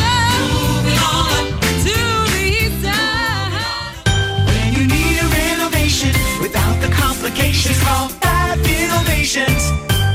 Speaker 4: When you need a renovation without the complications, call Fab Innovations.